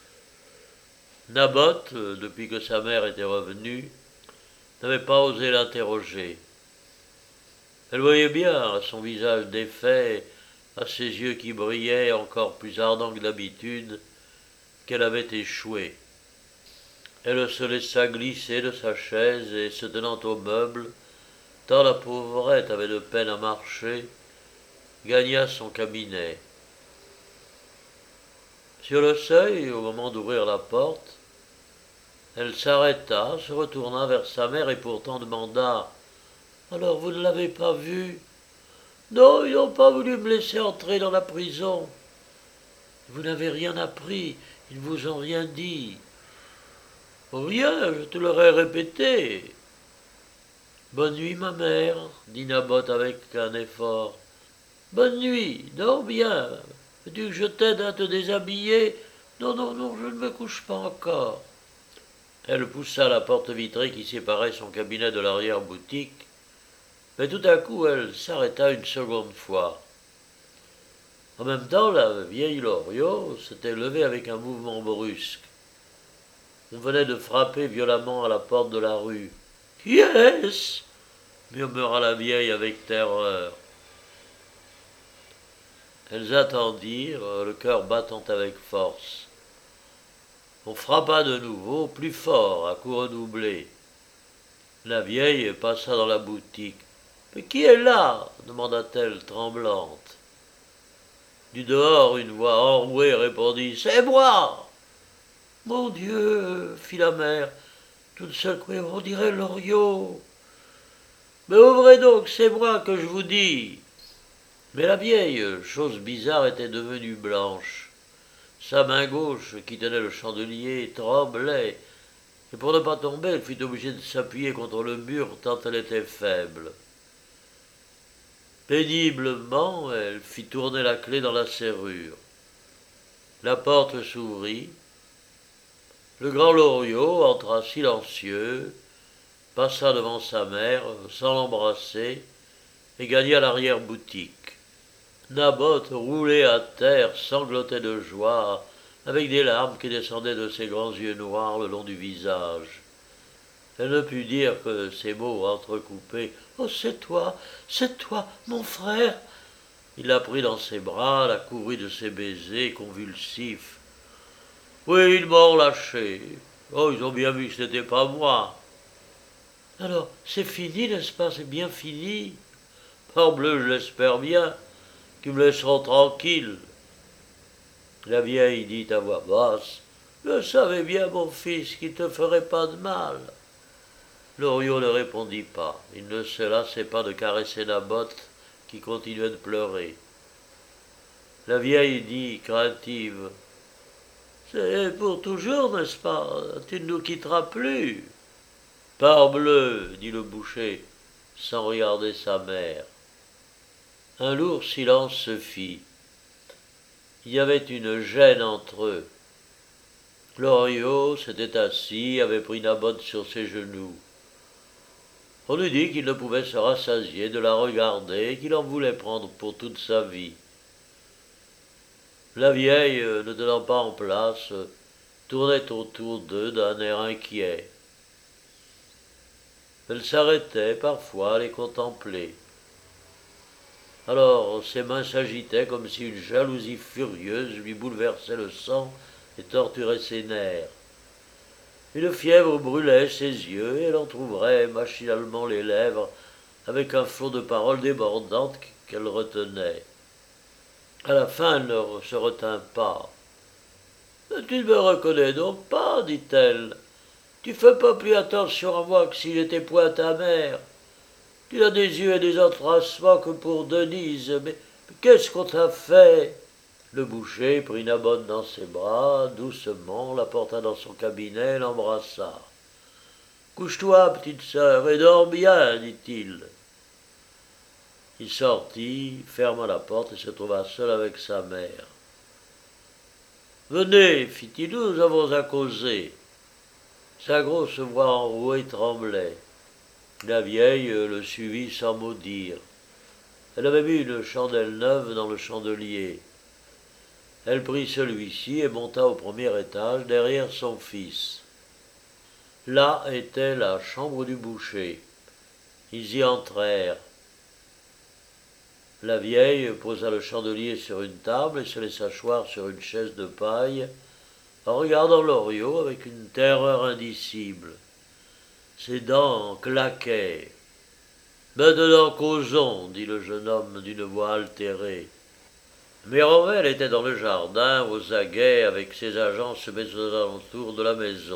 Naboth, depuis que sa mère était revenue, n'avait pas osé l'interroger. Elle voyait bien à son visage défait, à ses yeux qui brillaient encore plus ardents que d'habitude, qu'elle avait échoué. Elle se laissa glisser de sa chaise et, se tenant au meuble, tant la pauvrette avait de peine à marcher, gagna son cabinet. Sur le seuil, au moment d'ouvrir la porte, elle s'arrêta, se retourna vers sa mère et pourtant demanda « Alors vous ne l'avez pas vu ?»« Non, ils n'ont pas voulu me laisser entrer dans la prison. »« Vous n'avez rien appris, ils ne vous ont rien dit. »« Rien, je te l'aurais répété. »« Bonne nuit, ma mère, dit Naboth avec un effort. »« Bonne nuit, dors bien. Veux-tu que je t'aide à te déshabiller ? » ?»« Non, non, non, je ne me couche pas encore. » Elle poussa la porte vitrée qui séparait son cabinet de l'arrière-boutique, mais tout à coup elle s'arrêta une seconde fois. En même temps, la vieille Loriot s'était levée avec un mouvement brusque. On venait de frapper violemment à la porte de la rue. « Qui est-ce » murmura la vieille avec terreur. Elles attendirent, le cœur battant avec force. On frappa de nouveau, plus fort, à coups redoublés. La vieille passa dans la boutique. « Mais qui est là » demanda-t-elle, tremblante. Du dehors, une voix enrouée répondit « C'est moi !»« Mon Dieu » fit la mère, toute secouée, « on dirait Loriot. »« Mais ouvrez donc, c'est moi que je vous dis !» Mais la vieille, chose bizarre, était devenue blanche. Sa main gauche, qui tenait le chandelier, tremblait, et pour ne pas tomber, elle fut obligée de s'appuyer contre le mur tant elle était faible. Péniblement, elle fit tourner la clé dans la serrure. La porte s'ouvrit. Le grand Loriot entra silencieux, passa devant sa mère sans l'embrasser et gagna l'arrière-boutique. Naboth, roulé à terre, sanglotait de joie, avec des larmes qui descendaient de ses grands yeux noirs le long du visage. Elle ne put dire que ces mots entrecoupés. « Oh, c'est toi, c'est toi, mon frère !» Il la prit dans ses bras, la couvrit de ses baisers convulsifs. « Oui, ils m'ont lâché. Oh, ils ont bien vu que ce n'était pas moi. »« Alors, c'est fini, n'est-ce pas? C'est bien fini. »« Parbleu, je l'espère bien, qu'ils me laisseront tranquille. » La vieille dit à voix basse. « Je savais bien, mon fils, qu'il ne te ferait pas de mal. » Loriot ne répondit pas. Il ne se lassait pas de caresser Naboth, qui continuait de pleurer. La vieille dit, craintive, « C'est pour toujours, n'est-ce pas? Tu ne nous quitteras plus. »« Parbleu, dit le boucher, sans regarder sa mère. Un lourd silence se fit. Il y avait une gêne entre eux. Loriot s'était assis, avait pris Naboth sur ses genoux. On lui dit qu'il ne pouvait se rassasier de la regarder, qu'il en voulait prendre pour toute sa vie. La vieille, ne tenant pas en place, tournait autour d'eux d'un air inquiet. Elle s'arrêtait parfois à les contempler. Alors ses mains s'agitaient comme si une jalousie furieuse lui bouleversait le sang et torturait ses nerfs. Une fièvre brûlait ses yeux et elle entr'ouvrait machinalement les lèvres avec un flot de paroles débordantes qu'elle retenait. À la fin, elle ne se retint pas. « Tu ne me reconnais donc pas, dit-elle. Tu fais pas plus attention à moi que s'il était point ta mère. Tu as des yeux et des entracements que pour Denise. Mais, mais qu'est-ce qu'on t'a fait ?» Le boucher prit Nabonne dans ses bras, doucement, la porta dans son cabinet et l'embrassa. « Couche-toi, petite sœur, et dors bien, dit-il. » Il sortit, ferma la porte et se trouva seul avec sa mère. « Venez, fit-il, nous avons à causer. » Sa grosse voix enrouée tremblait. La vieille le suivit sans mot dire. Elle avait mis une chandelle neuve dans le chandelier. Elle prit celui-ci et monta au premier étage derrière son fils. Là était la chambre du boucher. Ils y entrèrent. La vieille posa le chandelier sur une table et se laissa choir sur une chaise de paille, en regardant Loriot avec une terreur indicible. Ses dents claquaient. « Maintenant causons, dit le jeune homme d'une voix altérée. Mérovelle était dans le jardin, aux aguets, avec ses agents semés aux alentours de la maison.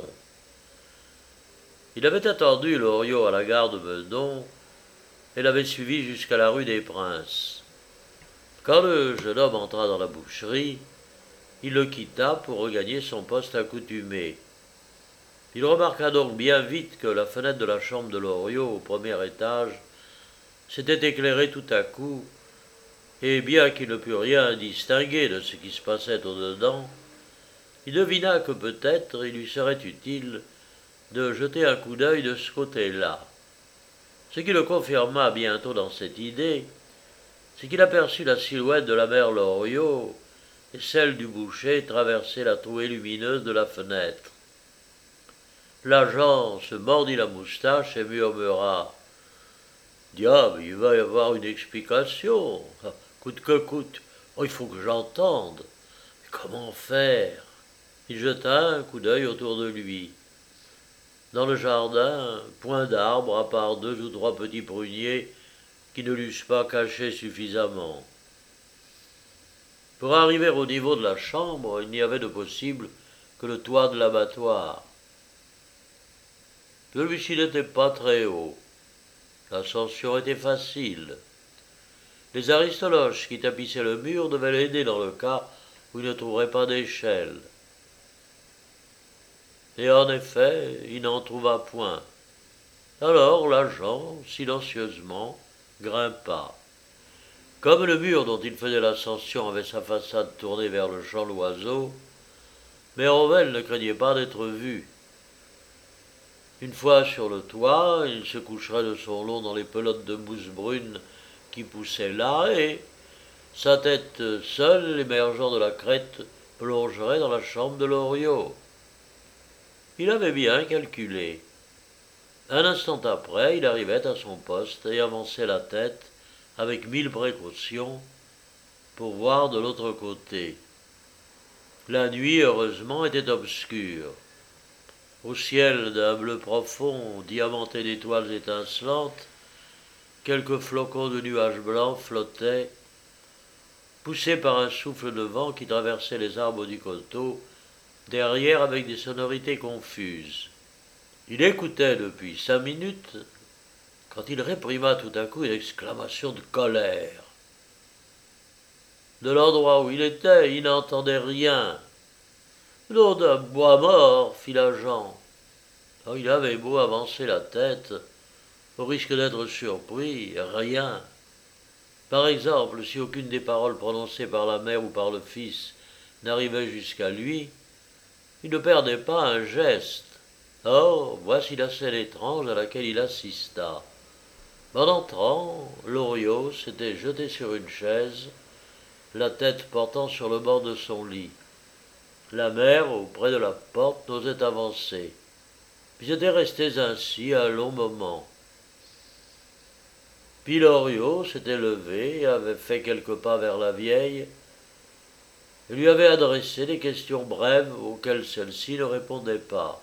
Il avait attendu Loriot à la gare de Meudon et l'avait suivi jusqu'à la rue des Princes. Quand le jeune homme entra dans la boucherie, il le quitta pour regagner son poste accoutumé. Il remarqua donc bien vite que la fenêtre de la chambre de Loriot, au premier étage, s'était éclairée tout à coup, et bien qu'il ne pût rien distinguer de ce qui se passait au-dedans, il devina que peut-être il lui serait utile de jeter un coup d'œil de ce côté-là. Ce qui le confirma bientôt dans cette idée, c'est qu'il aperçut la silhouette de la mère Loriot et celle du boucher traverser la trouée lumineuse de la fenêtre. L'agent se mordit la moustache et murmura « Diable, il va y avoir une explication. Coûte que coûte. Oh, il faut que j'entende. Mais comment faire ?» Il jeta un coup d'œil autour de lui. Dans le jardin, point d'arbre à part deux ou trois petits pruniers qui ne l'eussent pas caché suffisamment. Pour arriver au niveau de la chambre, il n'y avait de possible que le toit de l'abattoir. Celui-ci n'était pas très haut. L'ascension était facile. Les aristoloches qui tapissaient le mur devaient l'aider dans le cas où il ne trouverait pas d'échelle. Et en effet, il n'en trouva point. Alors l'agent, silencieusement, grimpa. Comme le mur dont il faisait l'ascension avait sa façade tournée vers le champ l'oiseau, Mérovelle ne craignait pas d'être vu. Une fois sur le toit, il se coucherait de son long dans les pelotes de mousse brune qui poussaient là, et sa tête seule, émergeant de la crête, plongerait dans la chambre de Loriot. Il avait bien calculé. Un instant après, il arrivait à son poste et avançait la tête avec mille précautions pour voir de l'autre côté. La nuit, heureusement, était obscure. Au ciel d'un bleu profond, diamanté d'étoiles étincelantes, quelques flocons de nuages blancs flottaient, poussés par un souffle de vent qui traversait les arbres du coteau, derrière avec des sonorités confuses. Il écoutait depuis cinq minutes, quand il réprima tout à coup une exclamation de colère. De l'endroit où il était, il n'entendait rien. « Nom d'un bois mort !» fit l'agent. Oh, il avait beau avancer la tête, au risque d'être surpris, rien. Par exemple, si aucune des paroles prononcées par la mère ou par le fils n'arrivait jusqu'à lui, il ne perdait pas un geste. Or, voici la scène étrange à laquelle il assista. En entrant, Loriot s'était jeté sur une chaise, la tête portant sur le bord de son lit. La mère, auprès de la porte, n'osait avancer. Ils étaient restés ainsi un long moment. Puis Loriot s'était levé et avait fait quelques pas vers la vieille et lui avait adressé des questions brèves auxquelles celle-ci ne répondait pas.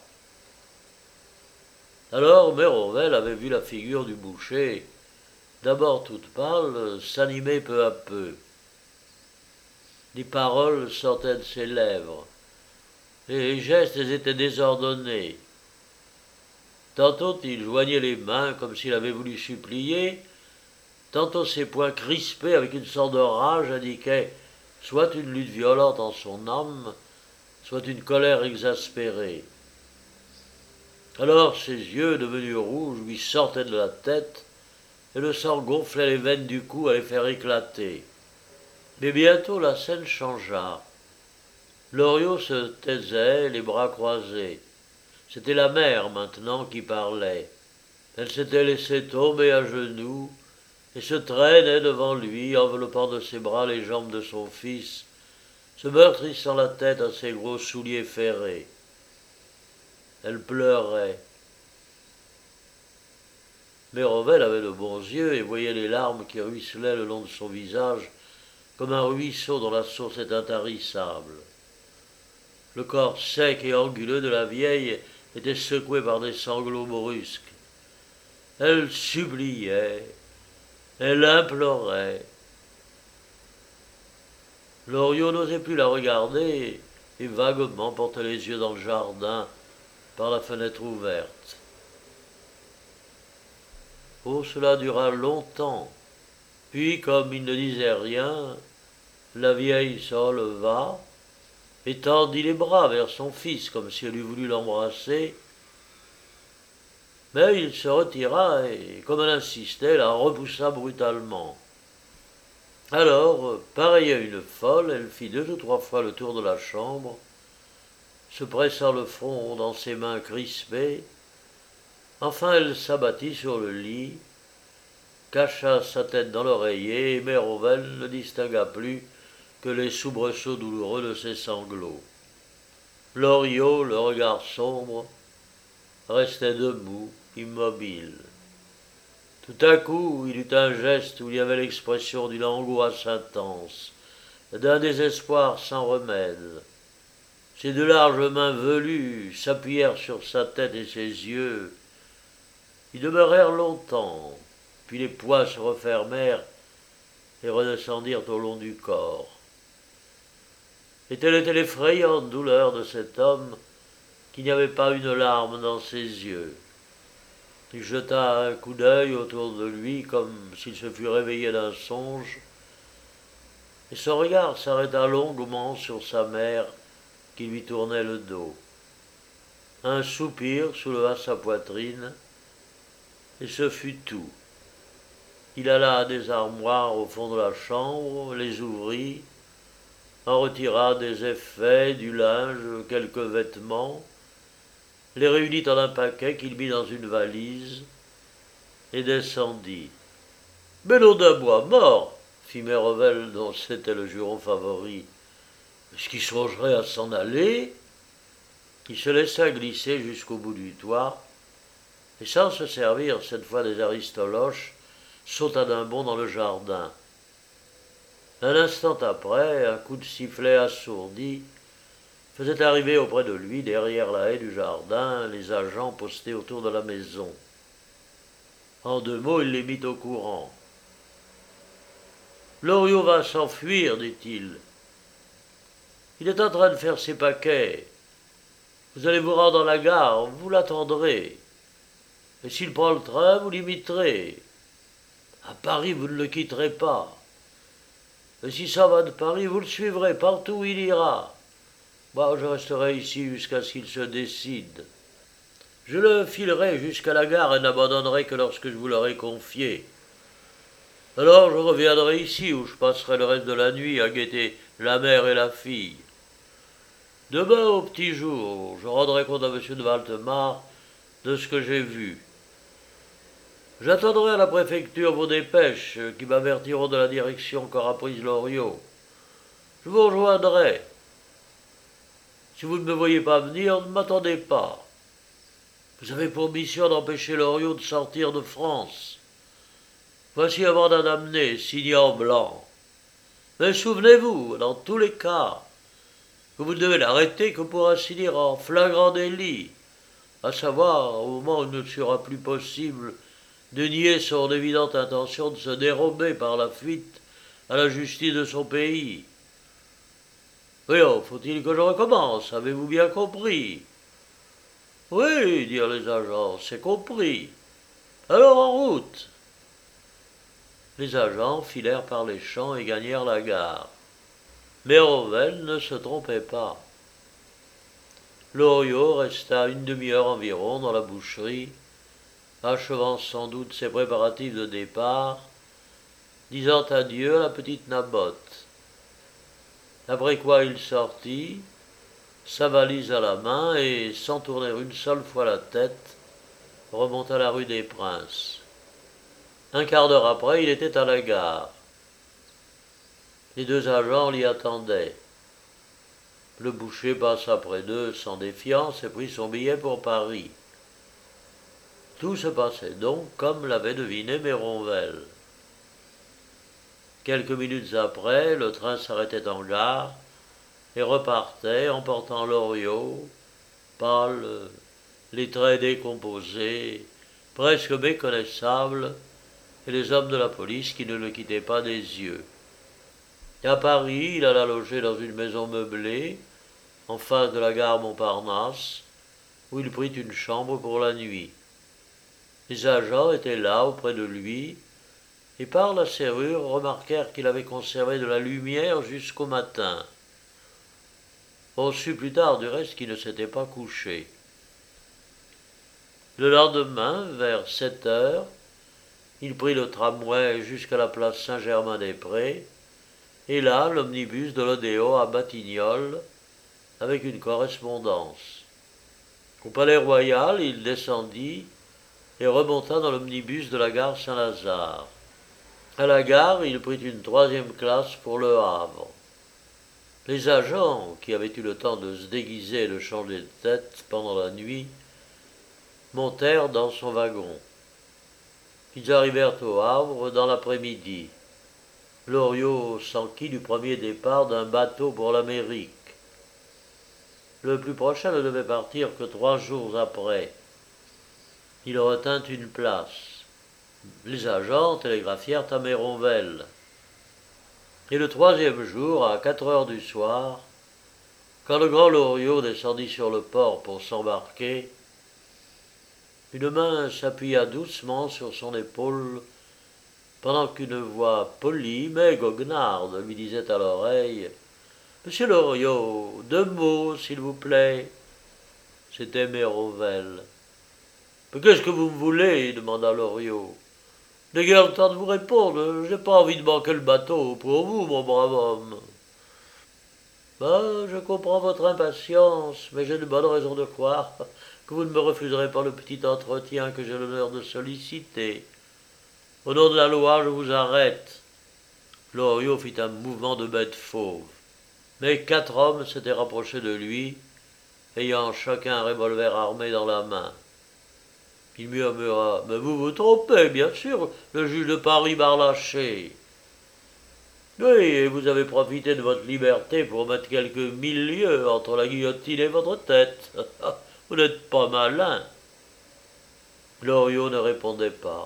Alors Mérovel avait vu la figure du boucher, d'abord toute pâle, s'animer peu à peu. Les paroles sortaient de ses lèvres. Les gestes étaient désordonnés. Tantôt il joignait les mains comme s'il avait voulu supplier, tantôt ses poings crispés avec une sorte de rage indiquaient soit une lutte violente en son âme, soit une colère exaspérée. Alors ses yeux, devenus rouges, lui sortaient de la tête, et le sang gonflait les veines du cou à les faire éclater. Mais bientôt la scène changea. Loriot se taisait, les bras croisés. C'était la mère maintenant qui parlait. Elle s'était laissée tomber à genoux et se traînait devant lui, enveloppant de ses bras les jambes de son fils, se meurtrissant la tête à ses gros souliers ferrés. Elle pleurait. Mérovel avait de bons yeux et voyait les larmes qui ruisselaient le long de son visage comme un ruisseau dont la source est intarissable. Le corps sec et anguleux de la vieille était secoué par des sanglots brusques. Elle suppliait, elle implorait. Loriot n'osait plus la regarder et vaguement portait les yeux dans le jardin par la fenêtre ouverte. Oh, cela dura longtemps. Puis, comme il ne disait rien, la vieille se releva et tendit les bras vers son fils comme si elle eût voulu l'embrasser. Mais il se retira et, comme elle insistait, la repoussa brutalement. Alors, pareille à une folle, elle fit deux ou trois fois le tour de la chambre, se pressant le front dans ses mains crispées. Enfin, elle s'abattit sur le lit, cacha sa tête dans l'oreiller, et Mérovel ne distingua plus que les soubresauts douloureux de ses sanglots. Loriot, le regard sombre, restait debout, immobile. Tout à coup, il eut un geste où il y avait l'expression d'une angoisse intense, d'un désespoir sans remède. Ses deux larges mains velues s'appuyèrent sur sa tête et ses yeux. Ils demeurèrent longtemps, puis les poings se refermèrent et redescendirent au long du corps. Et telle était l'effrayante douleur de cet homme qu'il n'y avait pas une larme dans ses yeux. Il jeta un coup d'œil autour de lui comme s'il se fût réveillé d'un songe, et son regard s'arrêta longuement sur sa mère qui lui tournait le dos. Un soupir souleva sa poitrine, et ce fut tout. Il alla à des armoires au fond de la chambre, les ouvrit, en retira des effets, du linge, quelques vêtements, les réunit en un paquet qu'il mit dans une valise et descendit. « Mais l'on d'un bois mort !» fit Mérovel, dont c'était le juron favori. « Est-ce qu'il songerait à s'en aller ?» Il se laissa glisser jusqu'au bout du toit, et sans se servir cette fois des aristoloches, sauta d'un bond dans le jardin. Un instant après, un coup de sifflet assourdi faisait arriver auprès de lui, derrière la haie du jardin, les agents postés autour de la maison. En deux mots, il les mit au courant. « Loriot va s'enfuir, dit-il. Il est en train de faire ses paquets. Vous allez vous rendre à la gare, vous l'attendrez. Et s'il prend le train, vous l'imiterez. À Paris, vous ne le quitterez pas. Et si ça va de Paris, vous le suivrez partout où il ira. Moi, je resterai ici jusqu'à ce qu'il se décide. Je le filerai jusqu'à la gare et n'abandonnerai que lorsque je vous l'aurai confié. Alors je reviendrai ici où je passerai le reste de la nuit à guetter la mère et la fille. Demain au petit jour, je rendrai compte à M. de Valtemar de ce que j'ai vu. J'attendrai à la préfecture vos dépêches qui m'avertiront de la direction qu'aura prise Loriot. Je vous rejoindrai. Si vous ne me voyez pas venir, ne m'attendez pas. Vous avez pour mission d'empêcher Loriot de sortir de France. Voici un mandat d'amener, signé en blanc. Mais souvenez-vous, dans tous les cas, que vous ne devez l'arrêter que pour assigner en flagrant délit, à savoir au moment où il ne sera plus possible de nier son évidente intention de se dérober par la fuite à la justice de son pays. Voyons, faut-il que je recommence, avez-vous bien compris? Oui, dirent les agents, c'est compris. Alors en route. Les agents filèrent par les champs et gagnèrent la gare. Mais Ronvel ne se trompait pas. Loriot resta une demi-heure environ dans la boucherie, achevant sans doute ses préparatifs de départ, disant adieu à la petite Nabotte. Après quoi il sortit, sa valise à la main, et, sans tourner une seule fois la tête, remonta la rue des Princes. Un quart d'heure après, il était à la gare. Les deux agents l'y attendaient. Le boucher passa près d'eux sans défiance et prit son billet pour Paris. Tout se passait donc comme l'avait deviné Méronvel. Quelques minutes après, le train s'arrêtait en gare et repartait, emportant Loriot, pâle, les traits décomposés, presque méconnaissables, et les hommes de la police qui ne le quittaient pas des yeux. À Paris, il alla loger dans une maison meublée, en face de la gare Montparnasse, où il prit une chambre pour la nuit. Les agents étaient là, auprès de lui, et par la serrure remarquèrent qu'il avait conservé de la lumière jusqu'au matin. On sut plus tard du reste qu'il ne s'était pas couché. Le lendemain, vers sept heures, il prit le tramway jusqu'à la place Saint-Germain-des-Prés, et là l'omnibus de l'Odéo à Batignolles, avec une correspondance. Au Palais Royal, il descendit et remonta dans l'omnibus de la gare Saint-Lazare. À la gare, il prit une troisième classe pour Le Havre. Les agents, qui avaient eu le temps de se déguiser et de changer de tête pendant la nuit, montèrent dans son wagon. Ils arrivèrent au Havre dans l'après-midi. Loriot s'enquit du premier départ d'un bateau pour l'Amérique. Le plus prochain ne devait partir que trois jours après. Il retint une place. Les agents télégraphièrent à Méronvel. Et le troisième jour, à quatre heures du soir, quand le grand Loriot descendit sur le port pour s'embarquer, une main s'appuya doucement sur son épaule, pendant qu'une voix polie mais goguenarde lui disait à l'oreille « Monsieur Loriot, deux mots, s'il vous plaît. » C'était Méronvel. « Mais qu'est-ce que vous me voulez ?» demanda Loriot. « N'ayez le temps de vous répondre, j'ai pas envie de manquer le bateau pour vous, mon brave homme. » Ben, je comprends votre impatience, mais j'ai de bonnes raisons de croire que vous ne me refuserez pas le petit entretien que j'ai l'honneur de solliciter. Au nom de la loi, je vous arrête. Loriot fit un mouvement de bête fauve. Mais quatre hommes s'étaient rapprochés de lui, ayant chacun un revolver armé dans la main. Il murmura « Mais vous vous trompez, bien sûr, le juge de Paris m'a relâché. » « Oui, et vous avez profité de votre liberté pour mettre quelques mille lieues entre la guillotine et votre tête. Vous n'êtes pas malin. » Loriot ne répondait pas.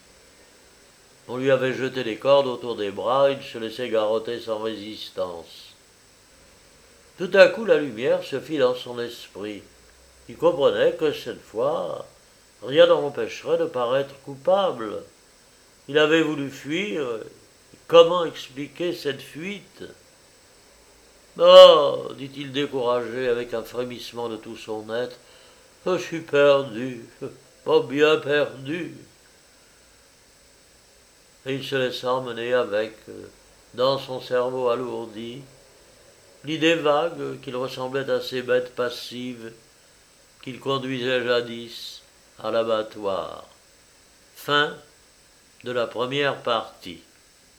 On lui avait jeté les cordes autour des bras, il se laissait garrotter sans résistance. Tout à coup, la lumière se fit dans son esprit. Il comprenait que cette fois, rien ne l'empêcherait de paraître coupable. Il avait voulu fuir. Comment expliquer cette fuite? « Oh, dit-il découragé, avec un frémissement de tout son être, je suis perdu, pas bien perdu. » Et il se laissa emmener avec, dans son cerveau alourdi, l'idée vague qu'il ressemblait à ces bêtes passives qu'il conduisait jadis à l'abattoir. Fin de la première partie.